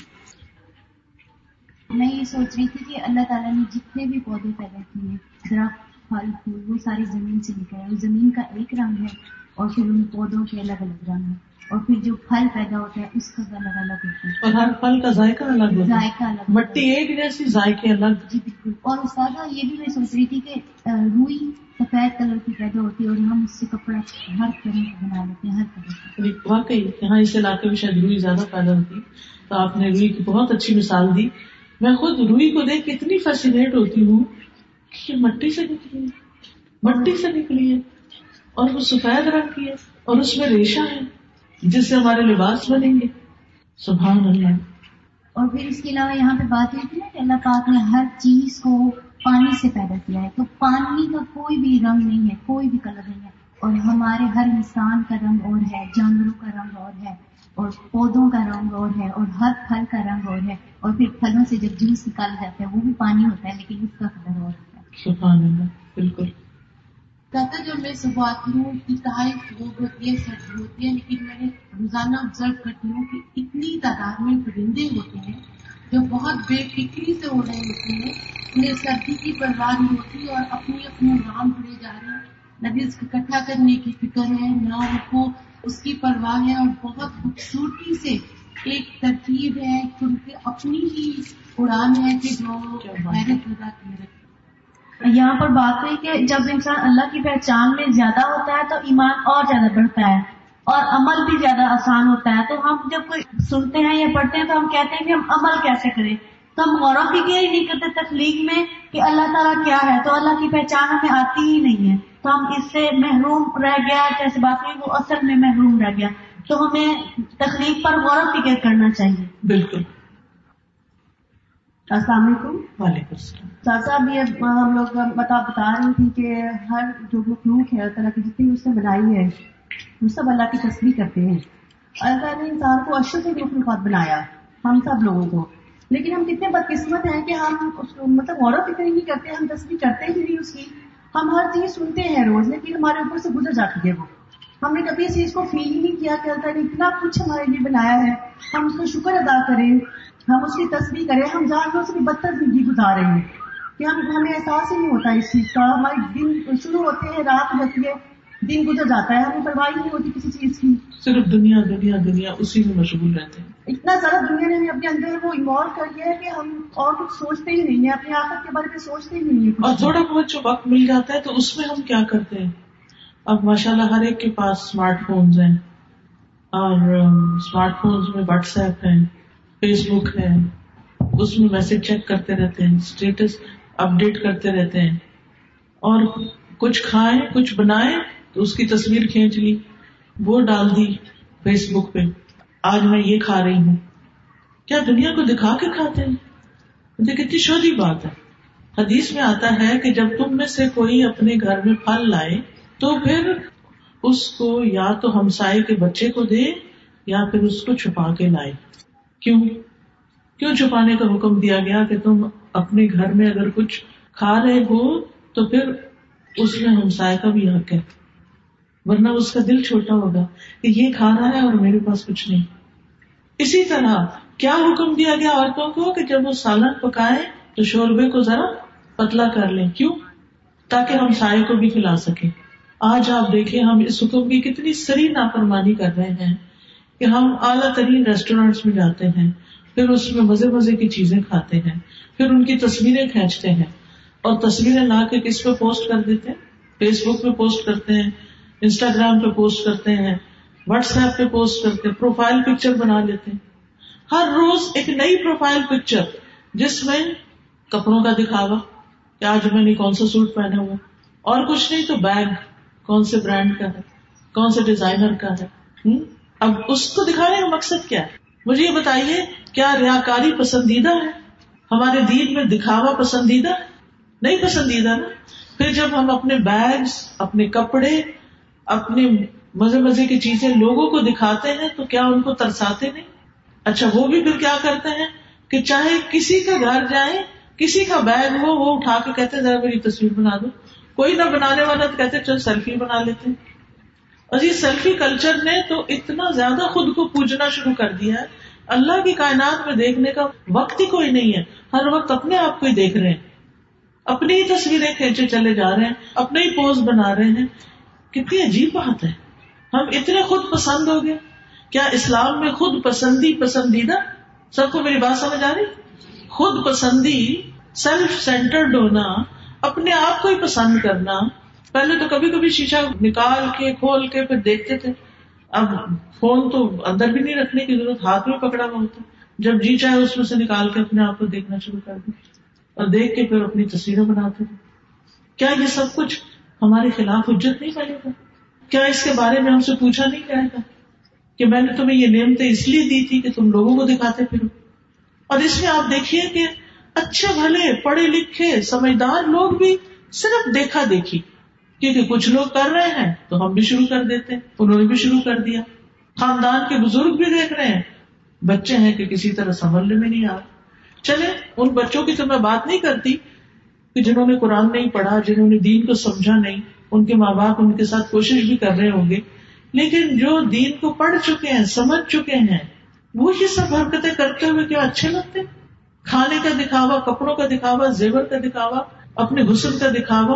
میں یہ سوچ رہی تھی کہ اللہ تعالیٰ نے جتنے بھی پودے پیدا کیے، درخت، پھل پھول، وہ ساری زمین سے نکلے. اور زمین کا ایک رنگ ہے اور پھر ان پودوں کے الگ الگ رنگ ہیں، اور پھر جو پھل پیدا ہوتا ہے اس کا الگ الگ ہوتا ہے، اور ہر پھل کا ذائقہ الگ ہوتا ہے، ذائقہ الگ. مٹی ایک جیسی، ذائقے الگ. جی بالکل. اور استاذہ یہ بھی میں سوچ رہی تھی کہ روئی سفید کلر کی پیدا ہوتی ہے اور ہم اس سے کپڑا ہر طرح کا بنا لیتے ہیں، ہر طرح کا. واقعی یہاں اس علاقے میں شاید روئی زیادہ پیدا ہوتی، تو آپ نے روئی کی بہت اچھی مثال دی. میں خود روئی کو دیکھ کے اتنی فیسینیٹ ہوتی ہوں کہ مٹی سے نکلی ہے، مٹی سے نکلی ہے اور وہ سفید رنگ کی ہے اور اس میں ریشہ ہے جس سے ہمارے لباس بنیں گے. سبحان اللہ. اور پھر اس کے علاوہ یہاں پہ بات ہوئی تھی نا کہ اللہ پاک نے ہر چیز کو پانی سے پیدا کیا ہے، تو پانی کا کوئی بھی رنگ نہیں ہے، کوئی بھی کلر نہیں ہے. اور ہمارے ہر انسان کا رنگ اور ہے، جانوروں کا رنگ اور ہے، اور پودوں کا رنگ اور ہے، اور ہر پھل کا رنگ اور ہے. اور پھر پھلوں سے جب جوس نکالا جاتا ہے وہ بھی پانی ہوتا ہے لیکن اس کا کلر اور ہوتا ہے. سبحان اللہ. بالکل. کہتا جب میں صبح آتی ہوں انتہائی دھوپ ہوتی ہے، سردی ہوتی ہے، لیکن میں روزانہ آبزرو کرتی ہوں کہ اتنی تعداد میں پرندے ہوتے ہیں جو بہت بے فکری سے اڑ رہے ہوتے ہیں، انہیں سردی کی پرواہ نہیں ہوتی اور اپنی اپنی اڑان بھرے جا رہے ہیں. نہ رزق اکٹھا کرنے کی فکر ہے، نہ ان کو اس کی پرواہ ہے، اور بہت خوبصورتی سے ایک ترکیب ہے کہ ان کی اپنی ہی اڑان ہے کہ جو حیرت لگاتی ہے. یہاں پر بات ہے کہ جب انسان اللہ کی پہچان میں زیادہ ہوتا ہے تو ایمان اور زیادہ بڑھتا ہے اور عمل بھی زیادہ آسان ہوتا ہے. تو ہم جب کوئی سنتے ہیں یا پڑھتے ہیں تو ہم کہتے ہیں کہ ہم عمل کیسے کریں، تو ہم غور و فکر ہی نہیں کرتے تخلیق میں کہ اللہ تعالیٰ کیا ہے. تو اللہ کی پہچان ہمیں آتی ہی نہیں ہے، تو ہم اس سے محروم رہ گیا. جیسے بات ہوئی وہ اصل میں محروم رہ گیا. تو ہمیں تخلیق پر غور و فکر کرنا چاہیے. بالکل. السلام علیکم. وعلیکم السلام. چاچا بھی ہم لوگ بتا بتا رہی تھی کہ ہر جو مخلوق ہے اللہ تعالیٰ کی جتنی اس نے بنائی ہے وہ سب اللہ کی تسبیح کرتے ہیں. اللہ تعالیٰ نے انسان کو اشرف مخلوقات بنایا ہم سب لوگوں کو، لیکن ہم کتنے بدقسمت ہیں کہ ہم اس کو مطلب غور و فکر نہیں کرتے، ہم تسبیح کرتے ہی نہیں اس کی. ہم ہر چیز سنتے ہیں روز لیکن ہمارے اوپر سے گزر جاتی ہے. وہ ہم نے کبھی اس چیز کو فیل ہی نہیں کیا کہ اللہ تعالیٰ نے اتنا کچھ ہمارے لیے بنایا ہے، ہم اس کو شکر ادا کریں، ہم اس کی تسبیح کریں. ہم جانوروں سے بھی بدتر زندگی گزار رہے ہیں کہ ہم ہمیں احساس ہی نہیں ہوتا اس چیز کا. ہمارے دن شروع ہوتے ہیں، رات ہوتی ہے، دن گزر جاتا ہے، ہمیں پرواہ نہیں ہوتی کسی چیز کی، صرف دنیا دنیا دنیا اسی میں مشغول رہتے ہیں. اتنا زیادہ دنیا نے ہمیں اپنے اندر وہ انوالو کر لیا ہے کہ ہم اور کچھ سوچتے ہی نہیں ہیں، اپنی آخرت کے بارے میں سوچتے ہی نہیں ہیں. اور تھوڑا بہت جو وقت مل جاتا ہے تو اس میں ہم کیا کرتے ہیں. اب ماشاءاللہ ہر ایک کے پاس اسمارٹ فونز ہیں اور اسمارٹ فونز میں واٹس ایپ ہے، فیس بک ہے، اس میں میسج چیک کرتے رہتے ہیں، اسٹیٹس اپڈیٹ کرتے رہتے ہیں، اور کچھ کھائیں کچھ بنائیں تو اس کی تصویر کھینچ لی، وہ ڈال دی فیس بک پہ، آج میں یہ کھا رہی ہوں. کیا دنیا کو دکھا کے کھاتے ہیں؟ مجھے کتنی شودھی بات ہے. حدیث میں آتا ہے کہ جب تم میں سے کوئی اپنے گھر میں پھل لائے تو پھر اس کو یا تو ہمسائے کے بچے کو دے یا پھر اس کو چھپا کے لائے. کیوں کیوں چھپانے کا حکم دیا گیا کہ تم اپنے گھر میں اگر کچھ کھا رہے ہو تو پھر اس میں ہمسائے کا بھی حق ہے، ورنہ اس کا دل چھوٹا ہوگا کہ یہ کھا رہا ہے اور میرے پاس کچھ نہیں. اسی طرح کیا حکم دیا گیا عورتوں کو کہ جب وہ سالن پکائے تو شوربے کو ذرا پتلا کر لیں. کیوں؟ تاکہ ہمسائے کو بھی کھلا سکیں. آج آپ دیکھیں ہم اس حکم کی کتنی سری نافرمانی کر رہے ہیں کہ ہم اعلیٰ ترین ریسٹورینٹس میں جاتے ہیں، پھر اس میں مزے مزے کی چیزیں کھاتے ہیں، پھر ان کی تصویریں کھینچتے ہیں اور تصویریں لا کے کس پہ پوسٹ کر دیتے ہیں؟ فیس بک پہ پوسٹ کرتے ہیں، انسٹاگرام پہ پوسٹ کرتے ہیں، واٹس ایپ پہ پوسٹ کرتے ہیں، پروفائل پکچر بنا لیتے ہیں. ہر روز ایک نئی پروفائل پکچر جس میں کپڑوں کا دکھاوا کہ آج میں نے کون سا سوٹ پہنا ہوا، اور کچھ نہیں تو بیگ کون سے برانڈ کا ہے، کون سے ڈیزائنر کا ہے. اب اس کو دکھانے کا مقصد کیا ہے؟ مجھے یہ بتائیے، کیا ریاکاری پسندیدہ ہے؟ ہمارے دین میں دکھاوا پسندیدہ ہے؟ نہیں پسندیدہ نا. پھر جب ہم اپنے بیگز، اپنے کپڑے، اپنے مزے مزے کی چیزیں لوگوں کو دکھاتے ہیں تو کیا ان کو ترساتے نہیں؟ اچھا وہ بھی پھر کیا کرتے ہیں کہ چاہے کسی کا گھر جائیں، کسی کا بیگ ہو، وہ اٹھا کے کہتے ہیں ذرا میری تصویر بنا دو. کوئی نہ بنانے والا تو کہتے چل سیلفی بنا لیتے ہیں. اور یہ سیلفی کلچر نے تو اتنا زیادہ خود کو پوجنا شروع کر دیا ہے اللہ کی کائنات میں دیکھنے کا وقت ہی کوئی نہیں ہے. ہر وقت اپنے آپ کو ہی دیکھ رہے ہیں, اپنی ہی تصویریں کھینچے چلے جا رہے ہیں, اپنے ہی پوز بنا رہے ہیں. کتنی عجیب بات ہے. ہم اتنے خود پسند ہو گئے. کیا اسلام میں خود پسندی پسندیدہ؟ سب کو میری بات سمجھ آ رہی؟ خود پسندی, سیلف سینٹرڈ ہونا, اپنے آپ کو ہی پسند کرنا. پہلے تو کبھی کبھی شیشہ نکال کے کھول کے پھر دیکھتے تھے, اب فون تو اندر بھی نہیں رکھنے کی ضرورت, ہاتھ میں پکڑا ہوا ہوتا, جب جی چاہے اس میں سے نکال کے اپنے آپ کو دیکھنا شروع کر دیں اور دیکھ کے پھر اپنی تصویریں بناتے تھے. کیا یہ سب کچھ ہمارے خلاف حجت نہیں بنے گا؟ کیا اس کے بارے میں ہم سے پوچھا نہیں جائے گا کہ میں نے تمہیں یہ نعمتیں اس لیے دی تھی کہ تم لوگوں کو دکھاتے پھرو؟ اور اس میں آپ دیکھیے کہ اچھے بھلے پڑھے لکھے سمجھدار لوگ بھی صرف دیکھا دیکھی, کیونکہ کچھ لوگ کر رہے ہیں تو ہم بھی شروع کر دیتے ہیں, انہوں نے بھی شروع کر دیا. خاندان کے بزرگ بھی دیکھ رہے ہیں, بچے ہیں کہ کسی طرح سنبھلنے میں نہیں آ رہے. چلے ان بچوں کی تو میں بات نہیں کرتی کہ جنہوں نے قرآن نہیں پڑھا, جنہوں نے دین کو سمجھا نہیں, ان کے ماں باپ ان کے ساتھ کوشش بھی کر رہے ہوں گے, لیکن جو دین کو پڑھ چکے ہیں, سمجھ چکے ہیں, وہ یہ سب حرکتیں کرتے ہوئے کیا اچھے لگتے؟ کھانے کا دکھاوا, کپڑوں کا دکھاوا, زیور کا دکھاوا, اپنے حسن کا دکھاوا,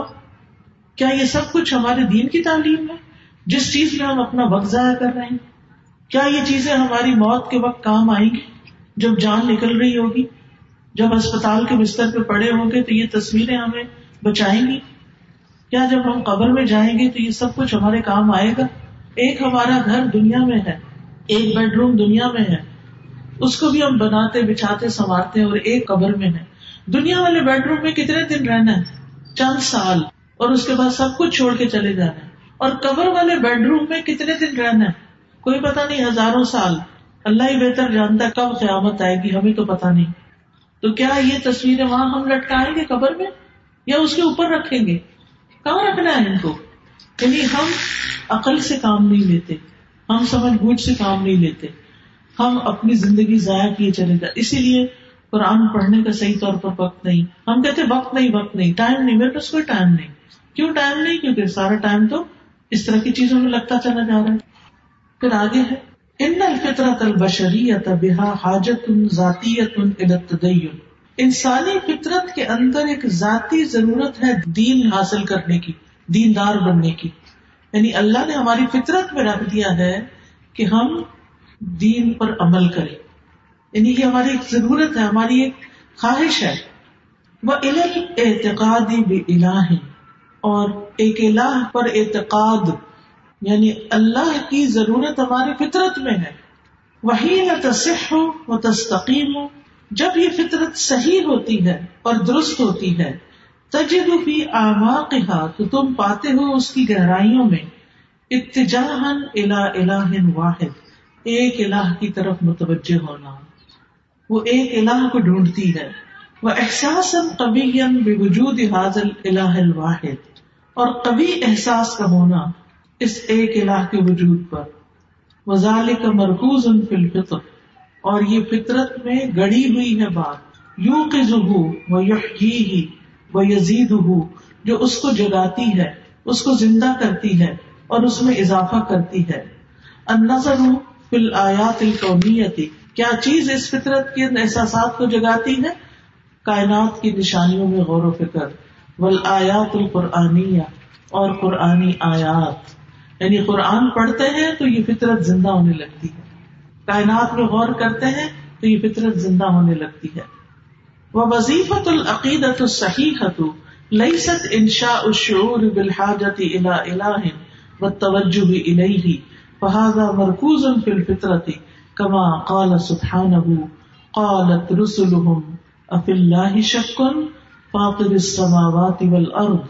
کیا یہ سب کچھ ہمارے دین کی تعلیم ہے جس چیز میں ہم اپنا وقت ضائع کر رہے ہیں؟ کیا یہ چیزیں ہماری موت کے وقت کام آئیں گی جب جان نکل رہی ہوگی, جب اسپتال کے بستر پہ پڑے ہوں گے تو یہ تصویریں ہمیں بچائیں گی؟ کیا جب ہم قبر میں جائیں گے تو یہ سب کچھ ہمارے کام آئے گا؟ ایک ہمارا گھر دنیا میں ہے, ایک بیڈ روم دنیا میں ہے, اس کو بھی ہم بناتے بچھاتے سنوارتے ہیں, اور ایک قبر میں ہے. دنیا والے بیڈ روم میں کتنے دن رہنا ہے؟ چند سال, اور اس کے بعد سب کچھ چھوڑ کے چلے جانا ہے. اور قبر والے بیڈ روم میں کتنے دن رہنا ہے؟ کوئی پتہ نہیں, ہزاروں سال. اللہ ہی بہتر جانتا ہے کب قیامت آئے گی, ہمیں تو پتہ نہیں. تو کیا یہ تصویریں وہاں ہم لٹکائیں گے قبر میں, یا اس کے اوپر رکھیں گے؟ کہاں رکھنا ہے ان کو؟ یعنی ہم عقل سے کام نہیں لیتے, ہم سمجھ بوجھ سے کام نہیں لیتے, ہم اپنی زندگی ضائع کیے چلے جاتے. اسی لیے قرآن پڑھنے کا صحیح طور پر وقت نہیں. ہم کہتے وقت نہیں, وقت نہیں, ٹائم نہیں, میرے پاس کوئی ٹائم نہیں. کیوں ٹائم نہیں؟ کیونکہ سارا ٹائم تو اس طرح کی چیزوں میں لگتا چلا جا رہا ہے. پھر آگے ہے, ان الفطرۃ البشریۃ بہا حاجۃ ذاتیۃ الی التدین. انسانی فطرت کے اندر ایک ذاتی ضرورت ہے دین حاصل کرنے کی, دیندار بننے کی. یعنی اللہ نے ہماری فطرت میں رکھ دیا ہے کہ ہم دین پر عمل کریں. یعنی یہ ہماری ایک ضرورت ہے, ہماری ایک خواہش ہے. وَإِلَى الْاعْتِقَادِ بِإِلَٰهٍ, اور ایک الہ پر اعتقاد, یعنی اللہ کی ضرورت ہماری فطرت میں ہے. وَحِينَ تَصِحُّ وَتَسْتَقِيمُ, جب یہ فطرت صحیح ہوتی ہے اور درست ہوتی ہے, تَجِدُ فِي أَعْمَاقِهَا, تو تم پاتے ہو اس کی گہرائیوں میں, اتجاہاً إِلَىٰ إِلَٰهٍ وَاحِدٍ, ایک الہ کی طرف متوجہ ہونا, وہ ایک الہ کو ڈھونڈتی ہے. وَإِحْسَاسًا قَوِيًّا بِوُجُودِ هَٰذَا الْإِلَٰهِ الْوَاحِدِ, اور قوی احساس کا ہونا اس ایک الہ کے وجود پر. وَذَلِكَ مَرْكُوزٌ فِي الْفِطْرِ, اور یہ فطرت میں گڑی ہوئی ہے بات. يُوقِظُهُ وَيُحْيِيهِ وَيَزِيدُهُ, جو اس کو جگاتی ہے, اس کو زندہ کرتی ہے اور اس میں اضافہ کرتی ہے. النظر فی الآیات الکونیۃ, کیا چیز اس فطرت کے احساسات کو جگاتی ہے؟ کائنات کی نشانیوں میں غور و فکر. والآیات القرآنیہ, اور قرآنی آیات, یعنی قرآن پڑھتے ہیں تو یہ فطرت زندہ ہونے لگتی ہے, کائنات میں غور کرتے ہیں تو یہ فطرت زندہ ہونے لگتی ہے. ووظیفۃ العقیدۃ الصحیحۃ لیست انشاء الشعور بالحاجۃ الی الہ والتوجہ الیہ, فہذا مرکوز فی الفطرۃ کما قال سبحانہ قالت رسلہم افی اللہ شک فاطر السماوات والارض.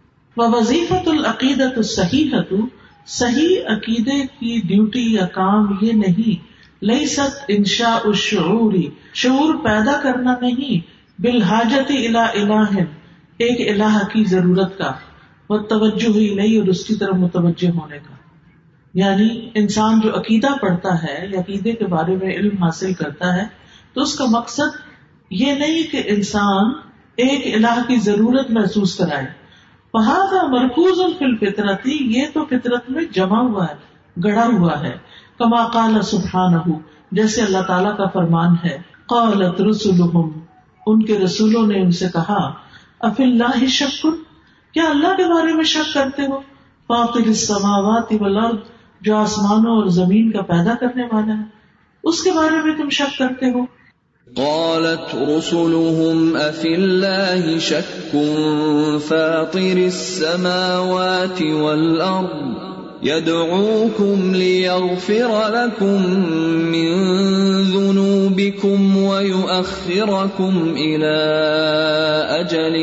ووظیفۃ العقیدۃ الصحیحۃ, صحیح عقیدے کی ڈیوٹی یا کام یہ نہیں, لیست انشاء الشعور, شعور پیدا کرنا نہیں, بالحاجت الی الہ, ایک الہ کی ضرورت کا, والتوجہ الیہ, اور اس کی طرف متوجہ ہونے کا. یعنی انسان جو عقیدہ پڑھتا ہے یا عقیدے کے بارے میں علم حاصل کرتا ہے تو اس کا مقصد یہ نہیں کہ انسان ایک الہ کی ضرورت محسوس کرائے. فہذا مرکوز فی الفطرۃ, یہ تو فطرت میں جمع ہوا ہے, گڑا ہوا ہے. کما قال سبحانہ, جیسے اللہ تعالیٰ کا فرمان ہے قالت رسلهم، ان کے رسولوں نے ان سے کہا افی اللہ شک، کیا اللہ کے بارے میں شک کرتے ہو؟ فاطر السماوات والارض، جو آسمانوں اور زمین کا پیدا کرنے والا ہے، اس کے بارے میں تم شک کرتے ہو؟ قالت رسلهم افی اللہ شک فاطر السماوات والارض يدعوكم ليغفر لكم من ذنوبكم ويؤخركم إلى أجل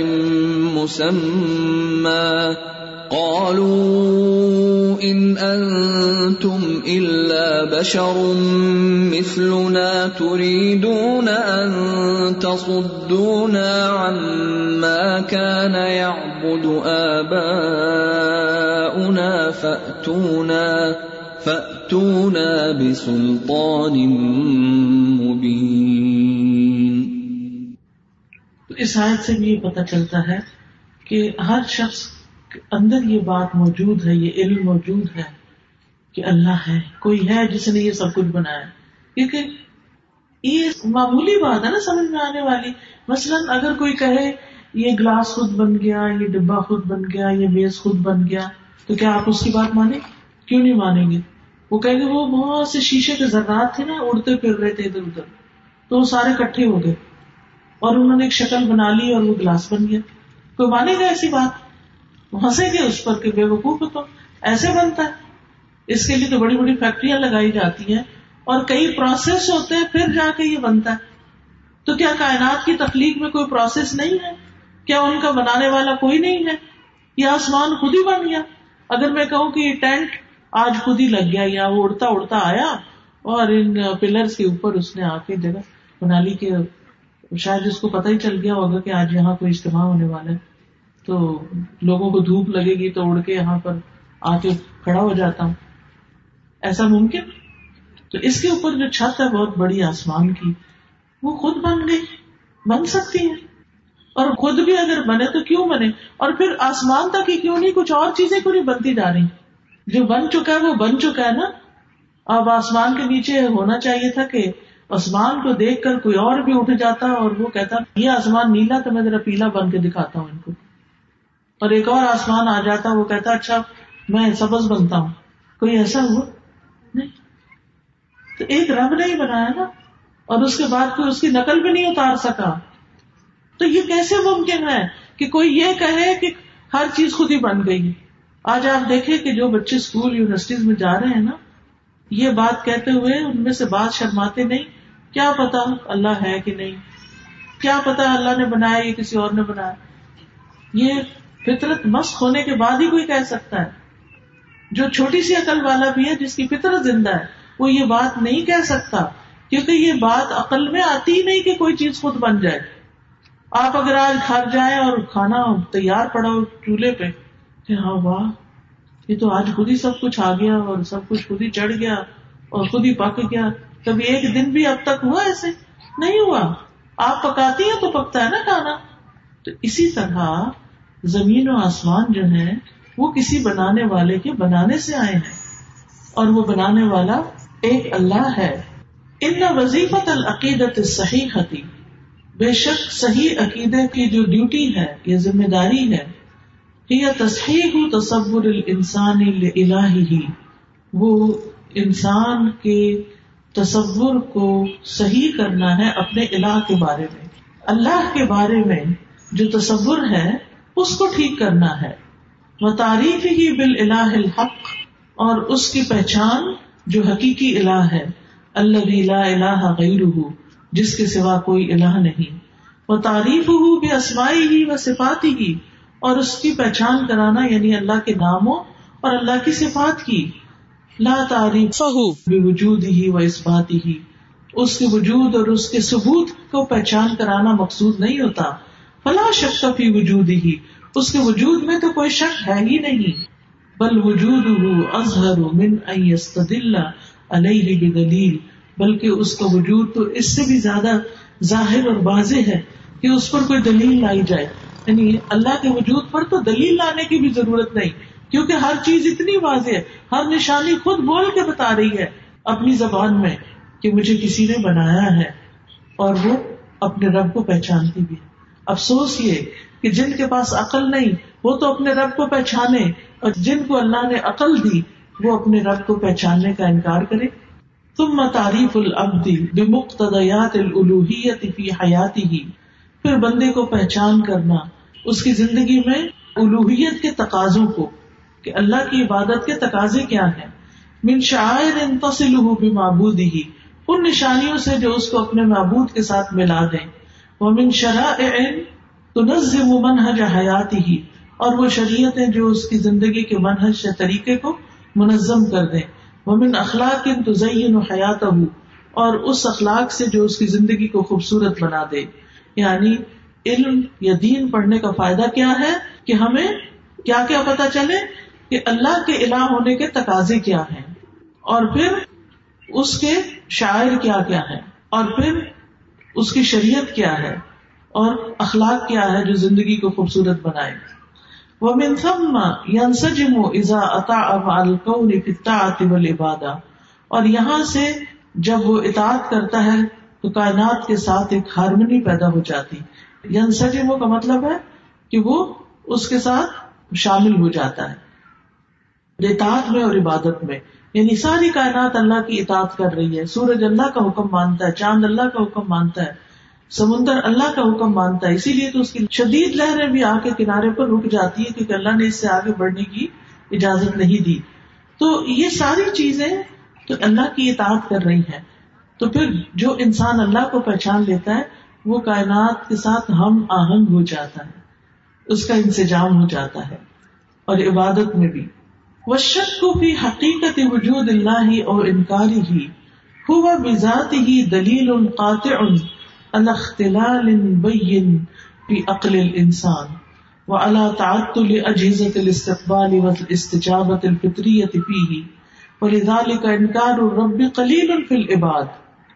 مسمى قالوا إن أنتم إلا بشر مثلنا تريدون أن تصدونا عما كان يعبد آباؤنا فأتونا فأتونا بسلطان مبين۔ تو اس آیت سے بھی یہ پتہ چلتا ہے کہ ہر شخص کے اندر یہ بات موجود ہے، یہ علم موجود ہے کہ اللہ ہے، کوئی ہے جس نے یہ سب کچھ بنایا۔ کیونکہ یہ معمولی بات ہے نا سمجھ میں آنے والی۔ مثلا اگر کوئی کہے یہ گلاس خود بن گیا، یہ ڈبہ خود بن گیا، یہ میز خود بن گیا، تو کیا آپ اس کی بات مانیں؟ کیوں نہیں مانیں گے؟ وہ کہیں گے وہ بہت سے شیشے کے ذرات تھے نا، اڑتے پھر رہے تھے ادھر ادھر، تو وہ سارے اکٹھے ہو گئے اور انہوں نے ایک شکل بنا لی اور وہ گلاس بن گیا۔ کوئی مانے گا ایسی بات؟ ہنسیں گے اس پر کہ بے وقوف تو ایسے بنتا ہے۔ اس کے لیے تو بڑی بڑی فیکٹریاں لگائی جاتی ہیں اور کئی پروسیس ہوتے ہیں پھر جا کے یہ بنتا ہے۔ تو کیا کائنات کی تخلیق میں کوئی پروسیس نہیں ہے؟ کیا ان کا بنانے والا کوئی نہیں ہے؟ یہ آسمان خود ہی بن گیا؟ اگر میں کہوں کہ یہ ٹینٹ آج خود ہی لگ گیا، یا وہ اڑتا اڑتا آیا اور ان پلرز کے اوپر اس نے آ کے جگہ بنا لی، کہ شاید اس کو پتہ ہی چل گیا ہوگا کہ آج یہاں کوئی اجتماع ہونے والا ہے، تو لوگوں کو دھوپ لگے گی تو اڑ کے یہاں پر آ کے کھڑا ہو جاتا ہوں، ایسا ممکن؟ تو اس کے اوپر جو چھت ہے بہت بڑی آسمان کی، وہ خود بن گئی، بن سکتی ہے، اور خود بھی اگر بنے تو کیوں بنے؟ اور پھر آسمان تک ہی کیوں نہیں، کچھ اور چیزیں کیوں نہیں بنتی جا رہی؟ جو بن چکا ہے وہ بن چکا ہے نا۔ اب آسمان کے نیچے ہونا چاہیے تھا کہ آسمان کو دیکھ کر کوئی اور بھی اٹھ جاتا اور وہ کہتا یہ آسمان نیلا تو میں ذرا پیلا بن کے دکھاتا ہوں ان کو، اور ایک اور آسمان آ جاتا وہ کہتا اچھا میں سبز بنتا ہوں۔ کوئی ایسا ہوا نہیں؟ تو ایک رب نے ہی بنایا نا، اور اس کے بعد کوئی اس کی نقل بھی نہیں اتار سکا۔ تو یہ کیسے ممکن ہے کہ کوئی یہ کہے کہ ہر چیز خود ہی بن گئی؟ آج آپ دیکھیں کہ جو بچے اسکول یونیورسٹیز میں جا رہے ہیں نا، یہ بات کہتے ہوئے ان میں سے بات شرماتے نہیں، کیا پتا اللہ ہے کہ نہیں، کیا پتا اللہ نے بنایا یا کسی اور نے بنایا۔ یہ فطرت مسخ ہونے کے بعد ہی کوئی کہہ سکتا ہے۔ جو چھوٹی سی عقل والا بھی ہے، جس کی فطرت زندہ ہے، وہ یہ بات نہیں کہہ سکتا، کیونکہ یہ بات عقل میں آتی ہی نہیں کہ کوئی چیز خود بن جائے۔ آپ اگر آج گھر جائیں اور کھانا تیار پڑا ہو چولہے پہ کہ ہاں واہ یہ تو آج خود ہی سب کچھ آ گیا اور سب کچھ خود ہی چڑھ گیا اور خود ہی پک گیا، کبھی ایک دن بھی اب تک ہوا ایسے؟ نہیں ہوا۔ آپ پکاتی ہیں تو پکتا ہے نا کھانا۔ تو اسی طرح زمین و آسمان جو ہیں وہ کسی بنانے والے کے بنانے سے آئے ہیں، اور وہ بنانے والا ایک اللہ ہے۔ ان وظیفۃ العقیدۃ الصحیحۃ، بے شک صحیح عقیدے کی جو ڈیوٹی ہے، یہ ذمہ داری ہے، ہی تصحیح تصور الانسان لالہہ، وہ انسان کے تصور کو صحیح کرنا ہے اپنے الہ کے بارے میں۔ اللہ کے بارے میں جو تصور ہے اس کو ٹھیک کرنا ہے، وتعریفہ بالالہ الحق، اور اس کی پہچان جو حقیقی الہ ہے، الذی لا الہ غیرہ، جس کے سوا کوئی الہ نہیں، وتعریفہ باسمائہ وصفاتہ، اور اس کی پہچان کرانا یعنی اللہ کے ناموں اور اللہ کی صفات کی، لا تعریفہ بوجودہ واثباتہ، اس کے وجود اور اس کے ثبوت کو پہچان کرانا مقصود نہیں ہوتا، فلا شک فی وجودہ، اس کے وجود میں تو کوئی شک ہے ہی نہیں، بل وجودہ اظہر من ان یستدل علیہ بدلیل، بلکہ اس کا وجود تو اس سے بھی زیادہ ظاہر اور واضح ہے کہ اس پر کوئی دلیل لائی جائے۔ یعنی اللہ کے وجود پر تو دلیل لانے کی بھی ضرورت نہیں، کیونکہ ہر چیز اتنی واضح ہے، ہر نشانی خود بول کے بتا رہی ہے اپنی زبان میں کہ مجھے کسی نے بنایا ہے اور وہ اپنے رب کو پہچانتی بھی ہے. افسوس یہ کہ جن کے پاس عقل نہیں وہ تو اپنے رب کو پہچانے، اور جن کو اللہ نے عقل دی وہ اپنے رب کو پہچاننے کا انکار کرے. ثم تعریف العبد بمقتضیات الالوہیت فی حیاتہ، پھر بندے کو پہچان کرنا اس کی زندگی میں الوہیت کے تقاضوں کو، کہ اللہ کی عبادت کے تقاضے کیا ہیں. من شعائر تصلہ بمعبودہ، ان نشانیوں سے جو اس کو اپنے معبود کے ساتھ ملا دیں. ومن شرائع تنظم منہج حیاتہ، اور وہ شریعتیں جو اس کی زندگی کے منہج سے طریقے کو منظم کر دیں. ومن اخلاق تزین حیاتہ، اور اس اخلاق سے جو اس کی زندگی کو خوبصورت بنا دے. یعنی علم یا دین پڑھنے کا فائدہ کیا ہے کہ ہمیں کیا کیا پتا چلے کہ اللہ کے الہ ہونے کے تقاضے کیا ہیں، اور پھر اس کے شاعر کیا کیا ہے، اور پھر اس کی شریعت کیا ہے، اور اخلاق کیا ہے جو زندگی کو خوبصورت بنائے. ومن ثم ينسجم اذا اطاع مع الكون في الطاعة والعبادة، اور یہاں سے جب وہ اطاعت کرتا ہے تو کائنات کے ساتھ ایک ہارمنی پیدا ہو جاتی. ینسجم کا مطلب ہے کہ وہ اس کے ساتھ شامل ہو جاتا ہے اطاعت میں اور عبادت میں. یعنی ساری کائنات اللہ کی اطاعت کر رہی ہے، سورج اللہ کا حکم مانتا ہے، چاند اللہ کا حکم مانتا ہے، سمندر اللہ کا حکم مانتا ہے. اسی لیے تو اس کی شدید لہریں بھی آ کے کنارے پر رک جاتی ہے کیونکہ اللہ نے اس سے آگے بڑھنے کی اجازت نہیں دی. تو یہ ساری چیزیں تو اللہ کی اطاعت کر رہی ہیں. تو پھر جو انسان اللہ کو پہچان لیتا ہے وہ کائنات کے ساتھ ہم آہنگ ہو جاتا ہے، اس کا انسجام ہو جاتا ہے. اور عبادت میں بھی والشک فی حقیقت وجود اللہ او انکارہ هو بذاتہ دلیل قاطع علی اختلال بین فی عقل الانسان وعلی تعطل اجہزۃ الاستقبال والاستجابۃ الفطریۃ فیہ ولذلک انکار الرب قلیل فی العباد.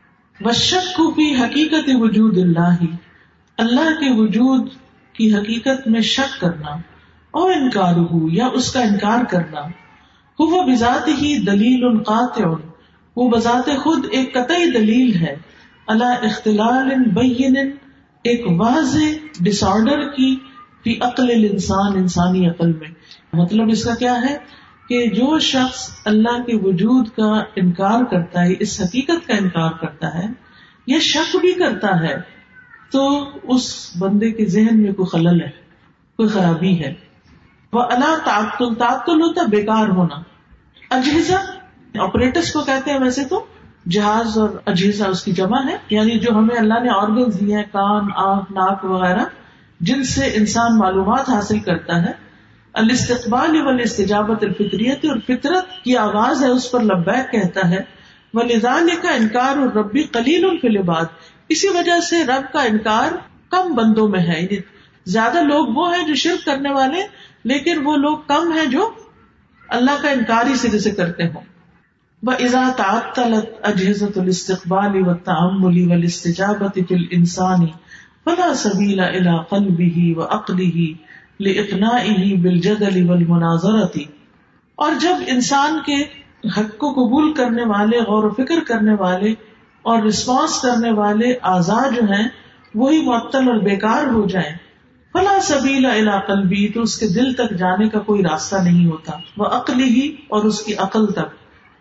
والشک فی حقیقت وجود اللہ، اللہ کے وجود کی حقیقت میں شک کرنا، اور انکارہ یا اس کا انکار کرنا، وہ بذات ہی دلیل قاطع، وہ بذات خود ایک قطعی دلیل ہے، علی اختلال بین، ایک واضح ڈس آرڈر کی، فی عقل الانسان، انسانی عقل میں. مطلب اس کا کیا ہے کہ جو شخص اللہ کے وجود کا انکار کرتا ہے، اس حقیقت کا انکار کرتا ہے یا شک بھی کرتا ہے، تو اس بندے کے ذہن میں کوئی خلل ہے، کوئی خرابی ہے. وَعَلَىٰ تعطل، تعطل ہوتا بیکار ہونا. اجہزہ آپریٹرس کو کہتے ہیں، ویسے تو جہاز اور اجہزہ اس کی جمع ہے، یعنی جو ہمیں اللہ نے آرگنز دیے ہیں، کان، آنکھ، ناک وغیرہ، جن سے انسان معلومات حاصل کرتا ہے. الاستقبال والاستجابۃ الفطریۃ، اور فطرت کی آواز ہے اس پر لبیک کہتا ہے. ولذالک انکار الرب قلیل فی العباد، اسی وجہ سے رب کا انکار کم بندوں میں ہے. یعنی زیادہ لوگ وہ ہیں جو شرک کرنے والے، لیکن وہ لوگ کم ہیں جو اللہ کا انکار ہی سرے سے کرتے ہوں. وَإِذَا تَعَطَّلَتْ أَجْهِزَةُ الْإِسْتِقْبَالِ وَالتَّأَمُّلِ وَالِاسْتِجَابَةِ فِي الْإِنسَانِ فَلَا سَبِيلَ إِلَىٰ قَلْبِهِ وَعَقْلِهِ لِإِقْنَاعِهِ بِالْجَدَلِ وَالْمُنَاظَرَةِ. اور جب انسان کے حق کو قبول کرنے والے، غور و فکر کرنے والے اور رسپانس کرنے والے اعضاء جو ہیں وہی معطل اور بیکار ہو جائیں، فلا سبیل الی قلبی، تو اس کے دل تک جانے کا کوئی راستہ نہیں ہوتا، وعقلہ، اور اس کی عقل تک،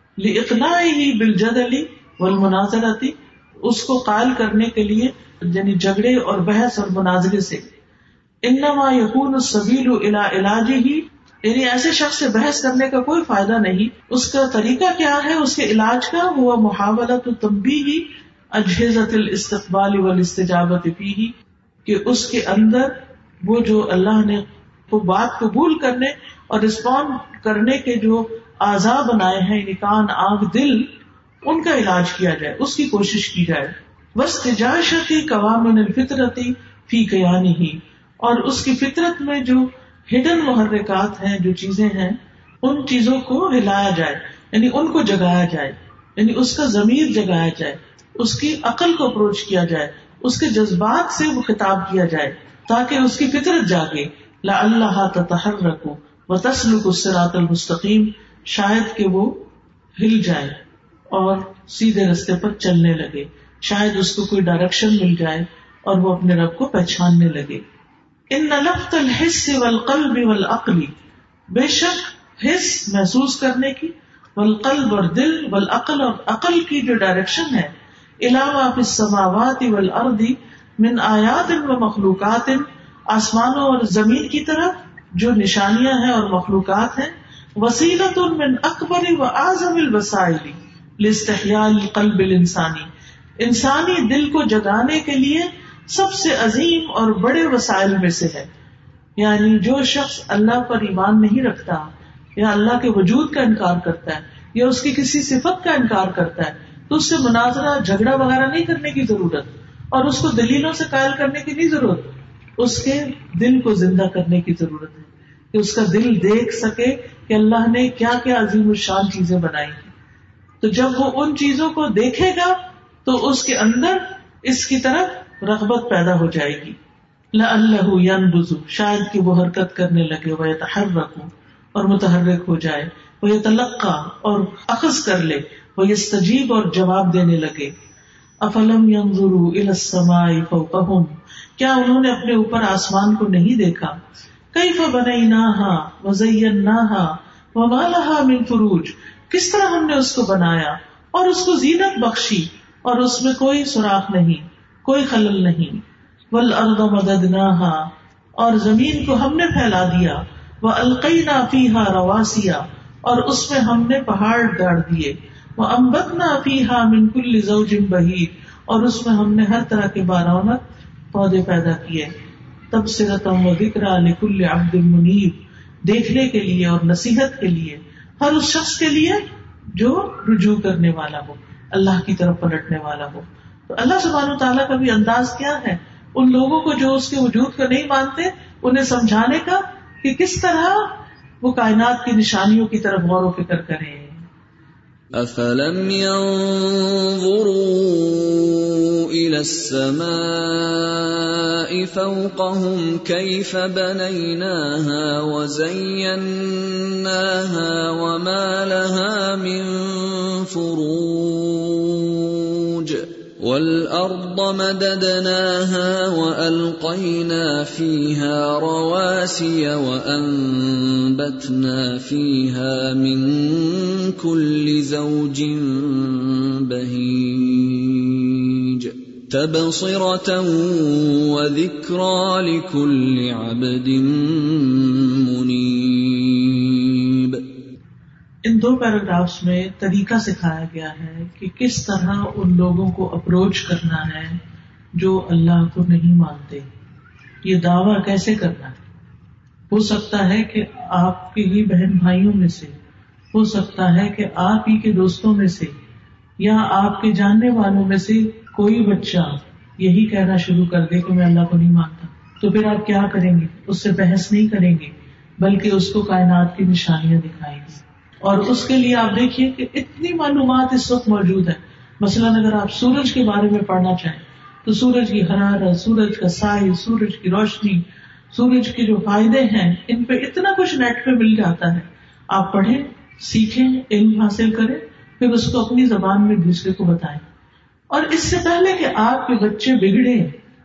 لاقناعہ بالجدل والمناظرۃ، اس کو قائل کرنے کے لیے یعنی جھگڑے اور بحث اور مناظرے سے. انما یکون السبیل الی علاجہ، یعنی ایسے شخص سے بحث کرنے کا کوئی فائدہ نہیں. اس کا طریقہ کیا ہے اس کے علاج کا؟ ہوا محاولۃ تنبیہ اجہزۃ الاستقبال والاستجابۃ فیہ، کہ اس کے اندر وہ جو اللہ نے وہ بات قبول کرنے اور رسپونڈ کرنے کے جو اعضاء بنائے ہیں، یعنی کان، آنکھ، دل، ان کا علاج کیا جائے، اس کی کوشش کی جائے. واستجاشۃ قوامن الفطرۃ فی کیانہ، اور اس کی فطرت میں جو ہڈن محرکات ہیں، جو چیزیں ہیں، ان چیزوں کو ہلایا جائے، یعنی ان کو جگایا جائے، یعنی اس کا ضمیر جگایا جائے، اس کی عقل کو اپروچ کیا جائے، اس کے جذبات سے وہ خطاب کیا جائے تاکہ اس کی فطرت جاگے. لعلھا تتحرک وتسلک الصراط المستقیم، شاید کہ وہ ہل جائے اور سیدھے رستے پر چلنے لگے. شاید اس کو کوئی ڈائریکشن مل جائے اور وہ اپنے رب کو پہچاننے لگے. ان لفظ الحس والقلب والعقل، بے شک حس محسوس کرنے کی، والقلب اور دل، والعقل اور عقل کی جو ڈائریکشن ہے، علاوہ فی السماوات والارض من آیات و مخلوقات، آسمانوں اور زمین کی طرف جو نشانیاں ہیں اور مخلوقات ہیں، وسیلۃ من اکبر و اعظم الوسائل لاستحیاء القلب الانسانی، انسانی دل کو جگانے کے لیے سب سے عظیم اور بڑے وسائل میں سے ہے. یعنی جو شخص اللہ پر ایمان نہیں رکھتا یا اللہ کے وجود کا انکار کرتا ہے یا اس کی کسی صفت کا انکار کرتا ہے تو اس سے مناظرہ جھگڑا وغیرہ نہیں کرنے کی ضرورت اور اس کو دلیلوں سے قائل کرنے کی نہیں ضرورت. اس کے دل کو زندہ کرنے کی ضرورت ہے کہ اس کا دل دیکھ سکے کہ اللہ نے کیا کیا عظیم الشان چیزیں بنائی ہیں. تو جب وہ ان چیزوں کو دیکھے گا تو اس کے اندر اس کی طرف رغبت پیدا ہو جائے گی. لعلہ ینبذ، شاید کہ وہ حرکت کرنے لگے، ویتحرک، اور متحرک ہو جائے، ویتلقى، اور اخذ کر لے، ویستجیب، اور جواب دینے لگے. افلم ينظروا الى السماء فوقهم، کیا انہوں نے اپنے اوپر آسمان کو نہیں دیکھا؟ کیف بنیناها وزیناها وما لها من فروج، کس طرح ہم نے اس کو بنایا اور اس کو زینت بخشی اور اس میں کوئی سوراخ نہیں، کوئی خلل نہیں. والارض مددناها، اور زمین کو ہم نے پھیلا دیا. والقینا فیہا رواسیا، اور اس میں ہم نے پہاڑ گاڑ دیے. وانبتنا فیہا من کل زوج بہیج، اور اس میں ہم نے ہر طرح کے بارونق پودے پیدا کیے. تبصرۃ وذکریٰ لکل عبد منیب، دیکھنے کے لیے اور نصیحت کے لیے ہر اس شخص کے لیے جو رجوع کرنے والا ہو، اللہ کی طرف پلٹنے والا ہو. تو اللہ سبحانہ وتعالیٰ کا بھی انداز کیا ہے ان لوگوں کو جو اس کے وجود کو نہیں مانتے، انہیں سمجھانے کا کہ کس طرح وہ کائنات کی نشانیوں کی طرف غور و فکر کریں. افلم ينظروا الى السماء فوقهم كيف بنيناها وزيناها وما لها من فروج والأرض مددناها وألقينا فيها رواسي وأنبتنا فيها من كل زوج بهيج تبصرة وذكرى لكل عبد منيب. ان دو پیراگرافز میں طریقہ سکھایا گیا ہے کہ کس طرح ان لوگوں کو اپروچ کرنا ہے جو اللہ کو نہیں مانتے. یہ دعویٰ کیسے کرنا ہے؟ ہو سکتا ہے کہ آپ کے ہی بہن بھائیوں میں سے، ہو سکتا ہے کہ آپ ہی کے دوستوں میں سے، یا آپ کے جاننے والوں میں سے کوئی بچہ یہی کہنا شروع کر دے کہ میں اللہ کو نہیں مانتا. تو پھر آپ کیا کریں گے؟ اس سے بحث نہیں کریں گے بلکہ اس کو کائنات کی نشانیاں دکھائیں گے. اور اس کے لیے آپ دیکھیے کہ اتنی معلومات اس وقت موجود ہے. مثلاً اگر آپ سورج کے بارے میں پڑھنا چاہیں تو سورج کی حرارت، سورج کا سائز، سورج کی روشنی، سورج کے جو فائدے ہیں، ان پہ اتنا کچھ نیٹ پہ مل جاتا ہے. آپ پڑھیں، سیکھیں، علم حاصل کریں، پھر اس کو اپنی زبان میں دوسرے کو بتائیں. اور اس سے پہلے کہ آپ کے بچے بگڑے،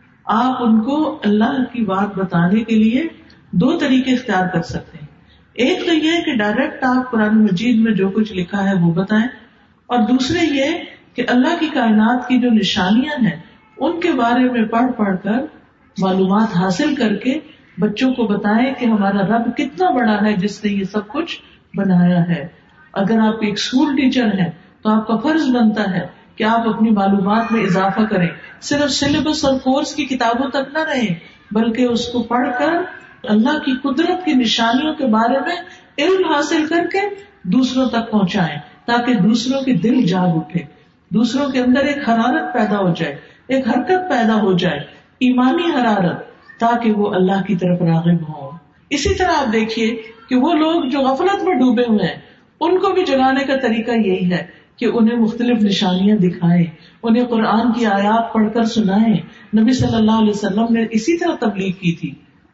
آپ ان کو اللہ کی بات بتانے کے لیے دو طریقے اختیار کر سکتے ہیں. ایک تو یہ کہ ڈائریکٹ آپ قرآن مجید میں جو کچھ لکھا ہے وہ بتائیں، اور دوسرے یہ کہ اللہ کی کائنات کی جو نشانیاں ہیں ان کے بارے میں پڑھ پڑھ کر معلومات حاصل کر کے بچوں کو بتائیں کہ ہمارا رب کتنا بڑا ہے جس نے یہ سب کچھ بنایا ہے. اگر آپ ایک اسکول ٹیچر ہیں تو آپ کا فرض بنتا ہے کہ آپ اپنی معلومات میں اضافہ کریں، صرف سلیبس اور کورس کی کتابوں تک نہ رہیں بلکہ اس کو پڑھ کر اللہ کی قدرت کی نشانیوں کے بارے میں علم حاصل کر کے دوسروں تک پہنچائیں تاکہ دوسروں کے دل جاگ اٹھے، دوسروں کے اندر ایک حرارت پیدا ہو جائے، ایک حرکت پیدا ہو جائے، ایمانی حرارت، تاکہ وہ اللہ کی طرف راغب ہوں. اسی طرح آپ دیکھیے کہ وہ لوگ جو غفلت میں ڈوبے ہوئے ہیں ان کو بھی جگانے کا طریقہ یہی ہے کہ انہیں مختلف نشانیاں دکھائیں، انہیں قرآن کی آیات پڑھ کر سنائیں. نبی صلی اللہ علیہ وسلم نے اسی طرح تبلیغ کی تھی.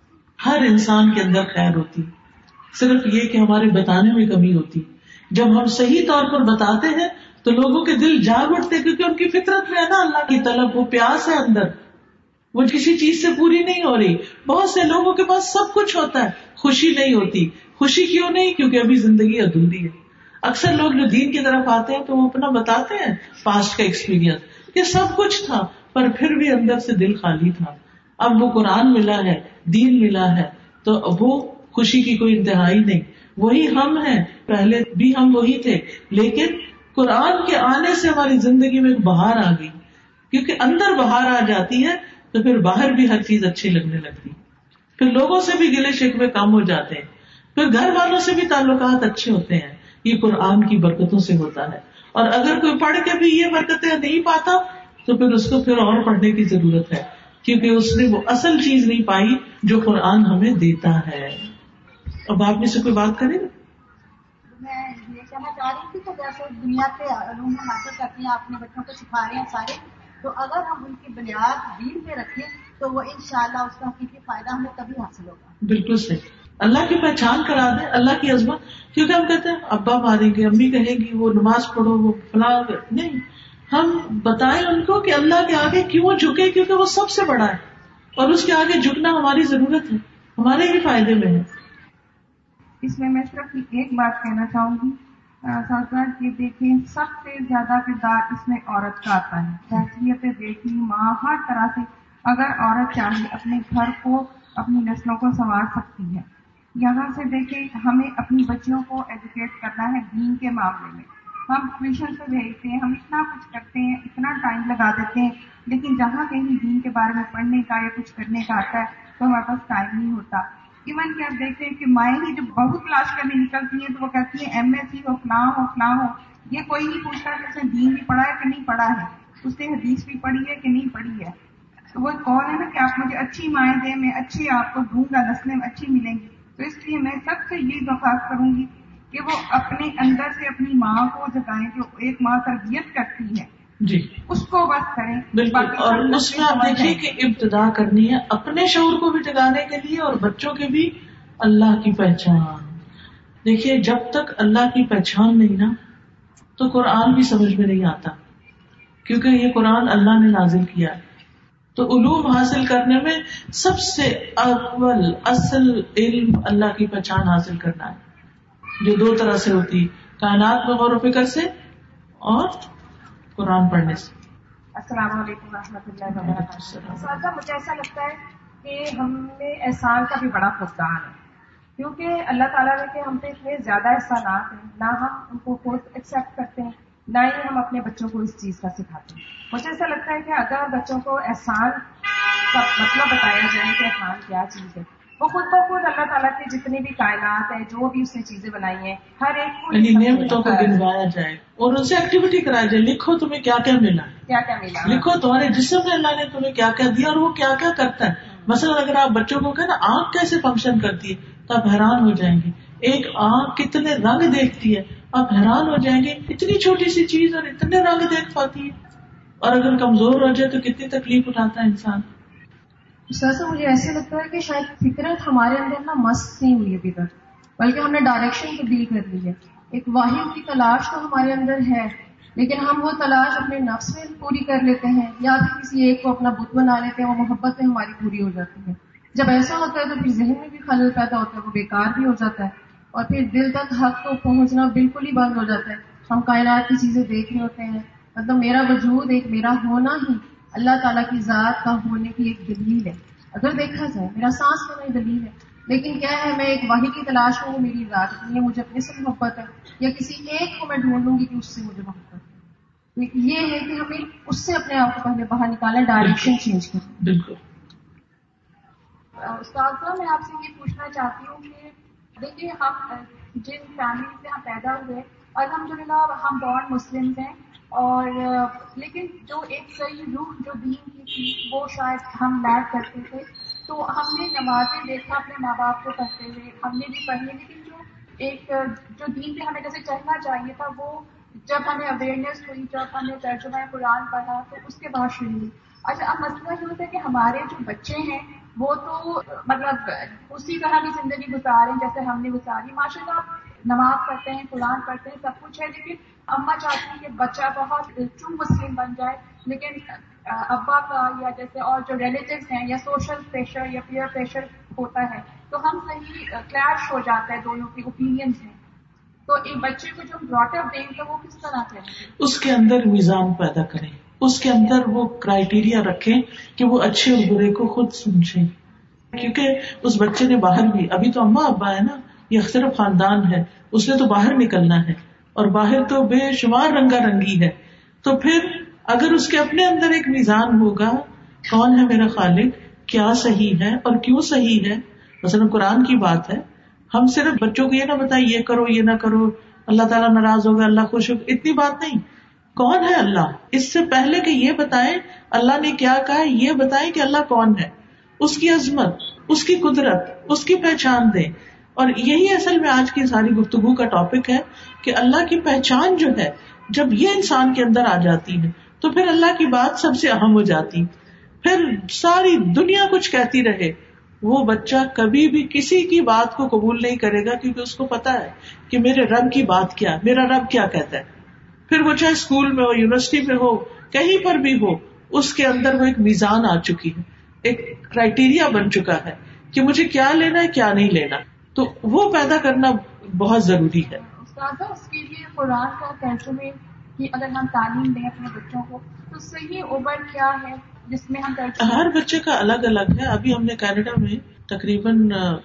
ہر انسان کے اندر خیر ہوتی، صرف یہ کہ ہمارے بتانے میں کمی ہوتی. جب ہم صحیح طور پر بتاتے ہیں تو لوگوں کے دل جاگ اٹھتے کیونکہ ان کی فطرت میں ہے نا اللہ کی طلب، وہ پیاس ہے اندر، وہ کسی چیز سے پوری نہیں ہو رہی. بہت سے لوگوں کے پاس سب کچھ ہوتا ہے، خوشی نہیں ہوتی. خوشی کیوں نہیں؟ کیونکہ ابھی زندگی ادھوری ہے. اکثر لوگ جو دین کی طرف آتے ہیں تو وہ اپنا بتاتے ہیں پاسٹ کا ایکسپیرینس کہ سب کچھ تھا پر پھر بھی اندر سے دل خالی تھا. اب وہ قرآن ملا ہے، دین ملا ہے، تو وہ خوشی کی کوئی انتہائی نہیں. وہی ہم ہیں، پہلے بھی ہم وہی تھے، لیکن قرآن کے آنے سے ہماری زندگی میں ایک بہار آ گئی. کیونکہ اندر بہار آ جاتی ہے تو پھر باہر بھی ہر چیز اچھی لگنے لگتی. پھر لوگوں سے بھی گلے شکوے کم ہو جاتے ہیں، پھر گھر والوں سے بھی تعلقات اچھے ہوتے ہیں. یہ قرآن کی برکتوں سے ہوتا ہے. اور اگر کوئی پڑھ کے بھی یہ برکتیں نہیں پاتا تو پھر اس کو پھر اور پڑھنے کی ضرورت ہے، کیونکہ اس نے وہ اصل چیز نہیں پائی جو قرآن ہمیں دیتا ہے. اب آپ میں سے کوئی بات کرے گا؟ میں یہ کہنا چاہ رہی تھی کہ جیسے دنیا کے علوم حاصل کرتے ہیں، اپنے بچوں کو سکھا رہے ہیں سارے، تو اگر ہم ان کی بنیاد دین پہ رکھیں تو وہ انشاءاللہ اس کا حقیقی فائدہ ہمیں تبھی حاصل ہوگا. بالکل صحیح. اللہ کی پہچان کرا دیں، اللہ کی عظمت. کیونکہ ہم کہتے ہیں ابا ماریں گے، امی کہیں گی وہ نماز پڑھو، وہ فلاں. نہیں، ہم بتائیں ان کو کہ اللہ کے آگے کیوں جھکے، کیونکہ وہ سب سے بڑا ہے اور اس کے آگے جھکنا ہماری ضرورت ہے، ہمارے ہی فائدے میں ہے. اس میں میں صرف ایک بات کہنا چاہوں گی سرکار کہ دیکھیں سب سے زیادہ کردار اس میں عورت کا آتا ہے. حیثیت بیٹی، ماں، ہر طرح سے اگر عورت چاہے اپنے گھر کو، اپنی نسلوں کو سنوار سکتی ہے. یہاں سے دیکھیں ہمیں اپنی بچیوں کو ایجوکیٹ کرنا ہے دین کے معاملے میں. ہم ٹیوشن سے بھیجتے ہیں، ہم اتنا کچھ کرتے ہیں، اتنا ٹائم لگا دیتے ہیں، لیکن جہاں کہیں دین کے بارے میں پڑھنے کا یا کچھ کرنے کا آتا ہے تو ہمارے پاس ٹائم نہیں ہوتا. ایون کہ آپ دیکھتے ہیں کہ مائیں ہی جب بہو تلاش کرنے نکلتی ہیں تو وہ کہتی ہیں ایم ایس سی ہو، فلاں ہو فلاں ہو. یہ کوئی نہیں پوچھتا کہ اس نے دین بھی پڑھا ہے کہ نہیں پڑھا ہے، اس نے حدیث بھی پڑھی ہے کہ نہیں پڑھی ہے. تو وہ کون ہے نا کہ آپ مجھے اچھی مائیں دیں، میں اچھی آپ کو دوں گا، نسلیں اچھی ملیں گی. تو اس لیے میں سب سے یہ درخواست کروں گی کہ وہ اپنے اندر سے اپنی ماں کو جگائیں، جو ایک ماں تربیت کرتی ہے جی اس کو بس کریں. بالکل. اور اس میں آپ دیکھیے کہ ابتدا کرنی ہے اپنے شعور کو بھی جگانے کے لیے اور بچوں کے بھی اللہ کی پہچان. دیکھیے جب تک اللہ کی پہچان نہیں نا تو قرآن بھی سمجھ میں نہیں آتا، کیونکہ یہ قرآن اللہ نے نازل کیا ہے. تو علوم حاصل کرنے میں سب سے اول اصل علم اللہ کی پہچان حاصل کرنا ہے، جو دو طرح سے ہوتی، کائنات میں غور و فکر سے اور قرآن پڑھنے سے. السلام علیکم ورحمۃ اللہ وبرکاتہ. سادہ مجھے ایسا لگتا ہے کہ ہم میں احسان کا بھی بڑا فقدان ہے، کیونکہ اللہ تعالیٰ نے کہ ہم پہ اتنے زیادہ احسانات ہیں، نہ ہم ان کو خود ایکسیپٹ کرتے ہیں، نہ ہی ہم اپنے بچوں کو اس چیز کا سکھاتے ہیں. مجھے ایسا لگتا ہے کہ اگر بچوں کو احسان کا مطلب بتایا جائے کہ احسان کیا چیز ہے، وہ خود بخود اللہ تعالیٰ کی جتنی بھی کائنات ہے، جو بھی اس نے چیزیں بنائی ہیں، ہر ایک کو نعمتوں کو گنوایا جائے اور ان سے ایکٹیویٹی کرایا جائے. لکھو تمہیں کیا کیا ملا، کیا کیا ملا، لکھو تمہارے جسم میں اللہ نے تمہیں کیا کیا دیا اور وہ کیا کیا کرتا ہے. مثلا اگر آپ بچوں کو کہنا آنکھ کیسے فنکشن کرتی ہے تو آپ حیران ہو جائیں گے. ایک آنکھ کتنے رنگ دیکھتی ہے، آپ حیران ہو جائیں گے، اتنی چھوٹی سی چیز اور اتنے رنگ دیکھ پاتی ہے. اور اگر کمزور ہو جائے تو کتنی تکلیف اٹھاتا ہے انسان. سر مجھے ایسا لگتا ہے کہ شاید فطرت ہمارے اندر نا مست نہیں ہوئی ابھی تک، بلکہ ہم نے ڈائریکشن تبدیل کر لی ہے. ایک واحد کی تلاش تو ہمارے اندر ہے، لیکن ہم وہ تلاش اپنے نفس میں پوری کر لیتے ہیں یا پھر کسی ایک کو اپنا بت بنا لیتے ہیں، وہ محبت میں ہماری پوری ہو جاتی ہے. جب ایسا ہوتا ہے تو پھر ذہن میں بھی خلل پیدا ہوتا ہے، وہ بیکار بھی ہو جاتا ہے اور پھر دل تک حق کو پہنچنا بالکل ہی بند ہو جاتا ہے. ہم کائنات کی چیزیں دیکھ رہے ہوتے ہیں، مطلب میرا وجود، ایک میرا ہونا ہی اللہ تعالیٰ کی ذات کا ہونے کی ایک دلیل ہے. اگر دیکھا جائے میرا سانس ہونا ایک دلیل ہے، لیکن کیا ہے میں ایک واحد کی تلاش میں ہوں، میری ذات اتنی ہے، مجھے اپنے سے محبت ہے، یا کسی ایک کو میں ڈھونڈوں گی کہ اس سے مجھے محبت ہے. یہ ہے کہ ہمیں اس سے اپنے آپ کو پہلے باہر نکالیں، ڈائریکشن چینج کریں. بالکل. استاد صاحب میں آپ سے یہ پوچھنا چاہتی ہوں کہ دیکھیے ہم جن فیملی سے ہم پیدا ہوئے، الحمدللہ ہم بورن مسلمز ہیں، اور لیکن جو ایک صحیح روح جو دین کی تھی وہ شاید ہم لیک کرتے تھے. تو ہم نے نمازیں دیکھا اپنے ماں باپ کو پڑھتے ہوئے، ہم نے بھی پڑھی، لیکن جو ایک جو دین پہ ہمیں جیسے چلنا چاہیے تھا وہ جب ہمیں اویئرنیس ہوئی، جب ہم نے ترجمہ قرآن پڑھا تو اس کے بعد شروع ہوئی. اچھا اب مسئلہ یہ ہوتا ہے کہ ہمارے جو بچے ہیں وہ تو مطلب اسی طرح کی زندگی گزاریں جیسے ہم نے گزاری. ماشاء اللہ نماز پڑھتے ہیں، قرآن پڑھتے ہیں، سب کچھ ہے، لیکن اماں چاہتی ہیں کہ بچہ بہت ٹرو مسلم بن جائے، لیکن ابا کا یا جیسے اور جو ریلیٹیوز ہیں یا سوشل پریشر یا پیئر پریشر ہوتا ہے تو ہم صحیح کلیش ہو جاتا ہے، دونوں کی اوپینینز ہیں. تو ایک بچے کو جو براٹ اپ دیں تو وہ کس طرح کریں؟ اس کے اندر میزان پیدا کریں، اس کے اندر وہ کرائیٹیریا رکھیں کہ وہ اچھے اور برے کو خود سمجھیں. کیونکہ اس بچے نے باہر بھی، ابھی تو اماں ابا ہے نا، یہ صرف خاندان ہے، اس نے تو باہر نکلنا ہے، اور باہر تو بے شمار رنگا رنگی ہے. تو پھر اگر اس کے اپنے اندر ایک میزان ہوگا، کون ہے میرا خالق، کیا صحیح ہے اور کیوں صحیح ہے. مثلا قرآن کی بات ہے، ہم صرف بچوں کو یہ نہ بتائیں یہ کرو یہ نہ کرو، اللہ تعالیٰ ناراض ہوگا، اللہ خوش ہوگا، اتنی بات نہیں. کون ہے اللہ، اس سے پہلے کہ یہ بتائیں اللہ نے کیا کہا ہے، یہ بتائیں کہ اللہ کون ہے، اس کی عظمت، اس کی قدرت، اس کی پہچان دیں. اور یہی اصل میں آج کی ساری گفتگو کا ٹاپک ہے کہ اللہ کی پہچان جو ہے جب یہ انسان کے اندر آ جاتی ہے تو پھر اللہ کی بات سب سے اہم ہو جاتی. پھر ساری دنیا کچھ کہتی رہے، وہ بچہ کبھی بھی کسی کی بات کو قبول نہیں کرے گا، کیونکہ اس کو پتا ہے کہ میرے رب کی بات کیا، میرا رب کیا کہتا ہے. پھر وہ چاہے اسکول میں ہو، یونیورسٹی میں ہو، کہیں پر بھی ہو، اس کے اندر وہ ایک میزان آ چکی ہے، ایک کرائیٹیریا بن چکا ہے کہ مجھے کیا لینا ہے کیا نہیں لینا. تو وہ پیدا کرنا بہت ضروری ہے. استاذہ اس کے لیے قرآن کا ترجمے کہ اگر ہم تعلیم دیں اپنے بچوں کو تو صحیح عمر کیا ہے جس میں ہم ترجمہ؟ ہر بچے کا الگ الگ ہے. ابھی ہم نے کینیڈا میں تقریباً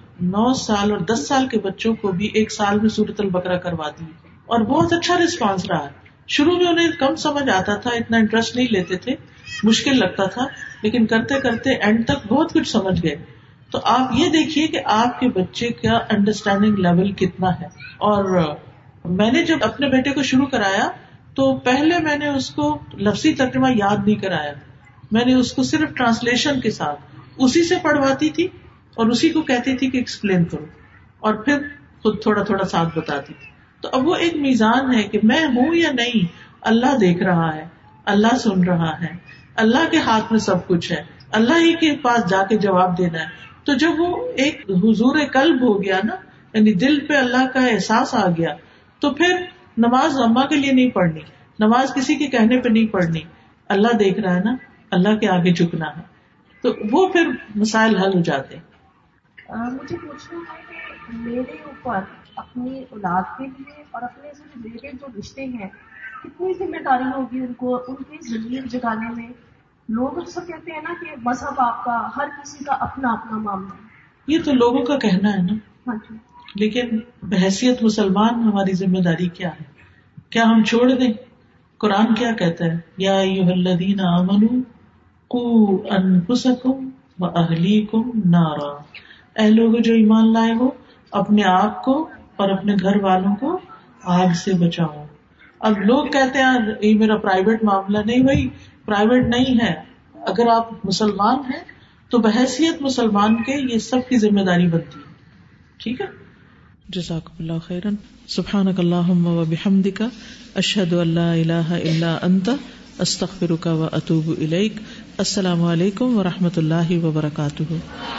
نو سال اور دس سال کے بچوں کو بھی ایک سال میں سورۃ البقرہ کروا دی اور بہت اچھا رسپانس رہا ہے. شروع میں انہیں کم سمجھ آتا تھا، اتنا انٹرسٹ نہیں لیتے تھے، مشکل لگتا تھا، لیکن کرتے کرتے اینڈ تک بہت کچھ سمجھ گئے. تو آپ یہ دیکھیے کہ آپ کے بچے کا انڈرسٹینڈنگ لیول کتنا ہے. اور میں نے جب اپنے بیٹے کو شروع کرایا تو پہلے میں نے اس کو لفظی ترجمہ یاد نہیں کرایا، میں نے اس کو صرف ٹرانسلیشن کے ساتھ اسی سے پڑھواتی تھی اور اسی کو کہتی تھی کہ ایکسپلین کرو، اور پھر خود تھوڑا تھوڑا ساتھ بتاتی تھی. تو اب وہ ایک میزان ہے کہ میں ہوں یا نہیں، اللہ دیکھ رہا ہے، اللہ سن رہا ہے، اللہ کے ہاتھ میں سب کچھ ہے، اللہ ہی کے پاس جا کے جواب دینا ہے. تو جب وہ ایک حضور قلب ہو گیا نا، یعنی دل پہ اللہ کا احساس آ گیا، تو پھر نماز اماں کے لیے نہیں پڑھنی، نماز کسی کے کہنے پہ نہیں پڑھنی، اللہ دیکھ رہا ہے نا، اللہ کے آگے جھکنا ہے. تو وہ پھر مسائل حل ہو جاتے ہیں. مجھے پوچھنا ہے کہ میرے اوپر اپنی اولاد کے لیے اور اپنے سے ریلیٹڈ جو رشتے ہیں کتنی ذمہ داری ہوگی ان کو ان کی ضمیر جگانے میں. لوگ اکثر کہتے ہیں نا کہ مذہب آپ کا، ہر کسی کا اپنا اپنا معاملہ ہے. یہ تو لوگوں کا کہنا ہے نا. ہاں جی. لیکن بحیثیت مسلمان ہماری ذمہ داری کیا ہے؟ کیا ہم چھوڑ دیں؟ قرآن کیا کہتا ہے؟ یا ایھا الذین آمنوا قوا انفسکم واہلیکم نارا. اے لوگ جو ایمان لائے ہو، اپنے آپ کو اور اپنے گھر والوں کو آگ سے بچاؤ. اب لوگ کہتے ہیں یہ میرا پرائیویٹ معاملہ. نہیں بھائی، پرائیویٹ نہیں ہے. اگر آپ مسلمان ہیں تو بحیثیت مسلمان کے یہ سب کی ذمہ داری بنتی ہے. ٹھیک ہے. جزاکم اللہ خیرا. سبحانک اللہم و بحمدک، اشہد ان لا الہ الا انت، استغفرک و اتوب الیک. السلام علیکم و رحمۃ اللہ وبرکاتہ.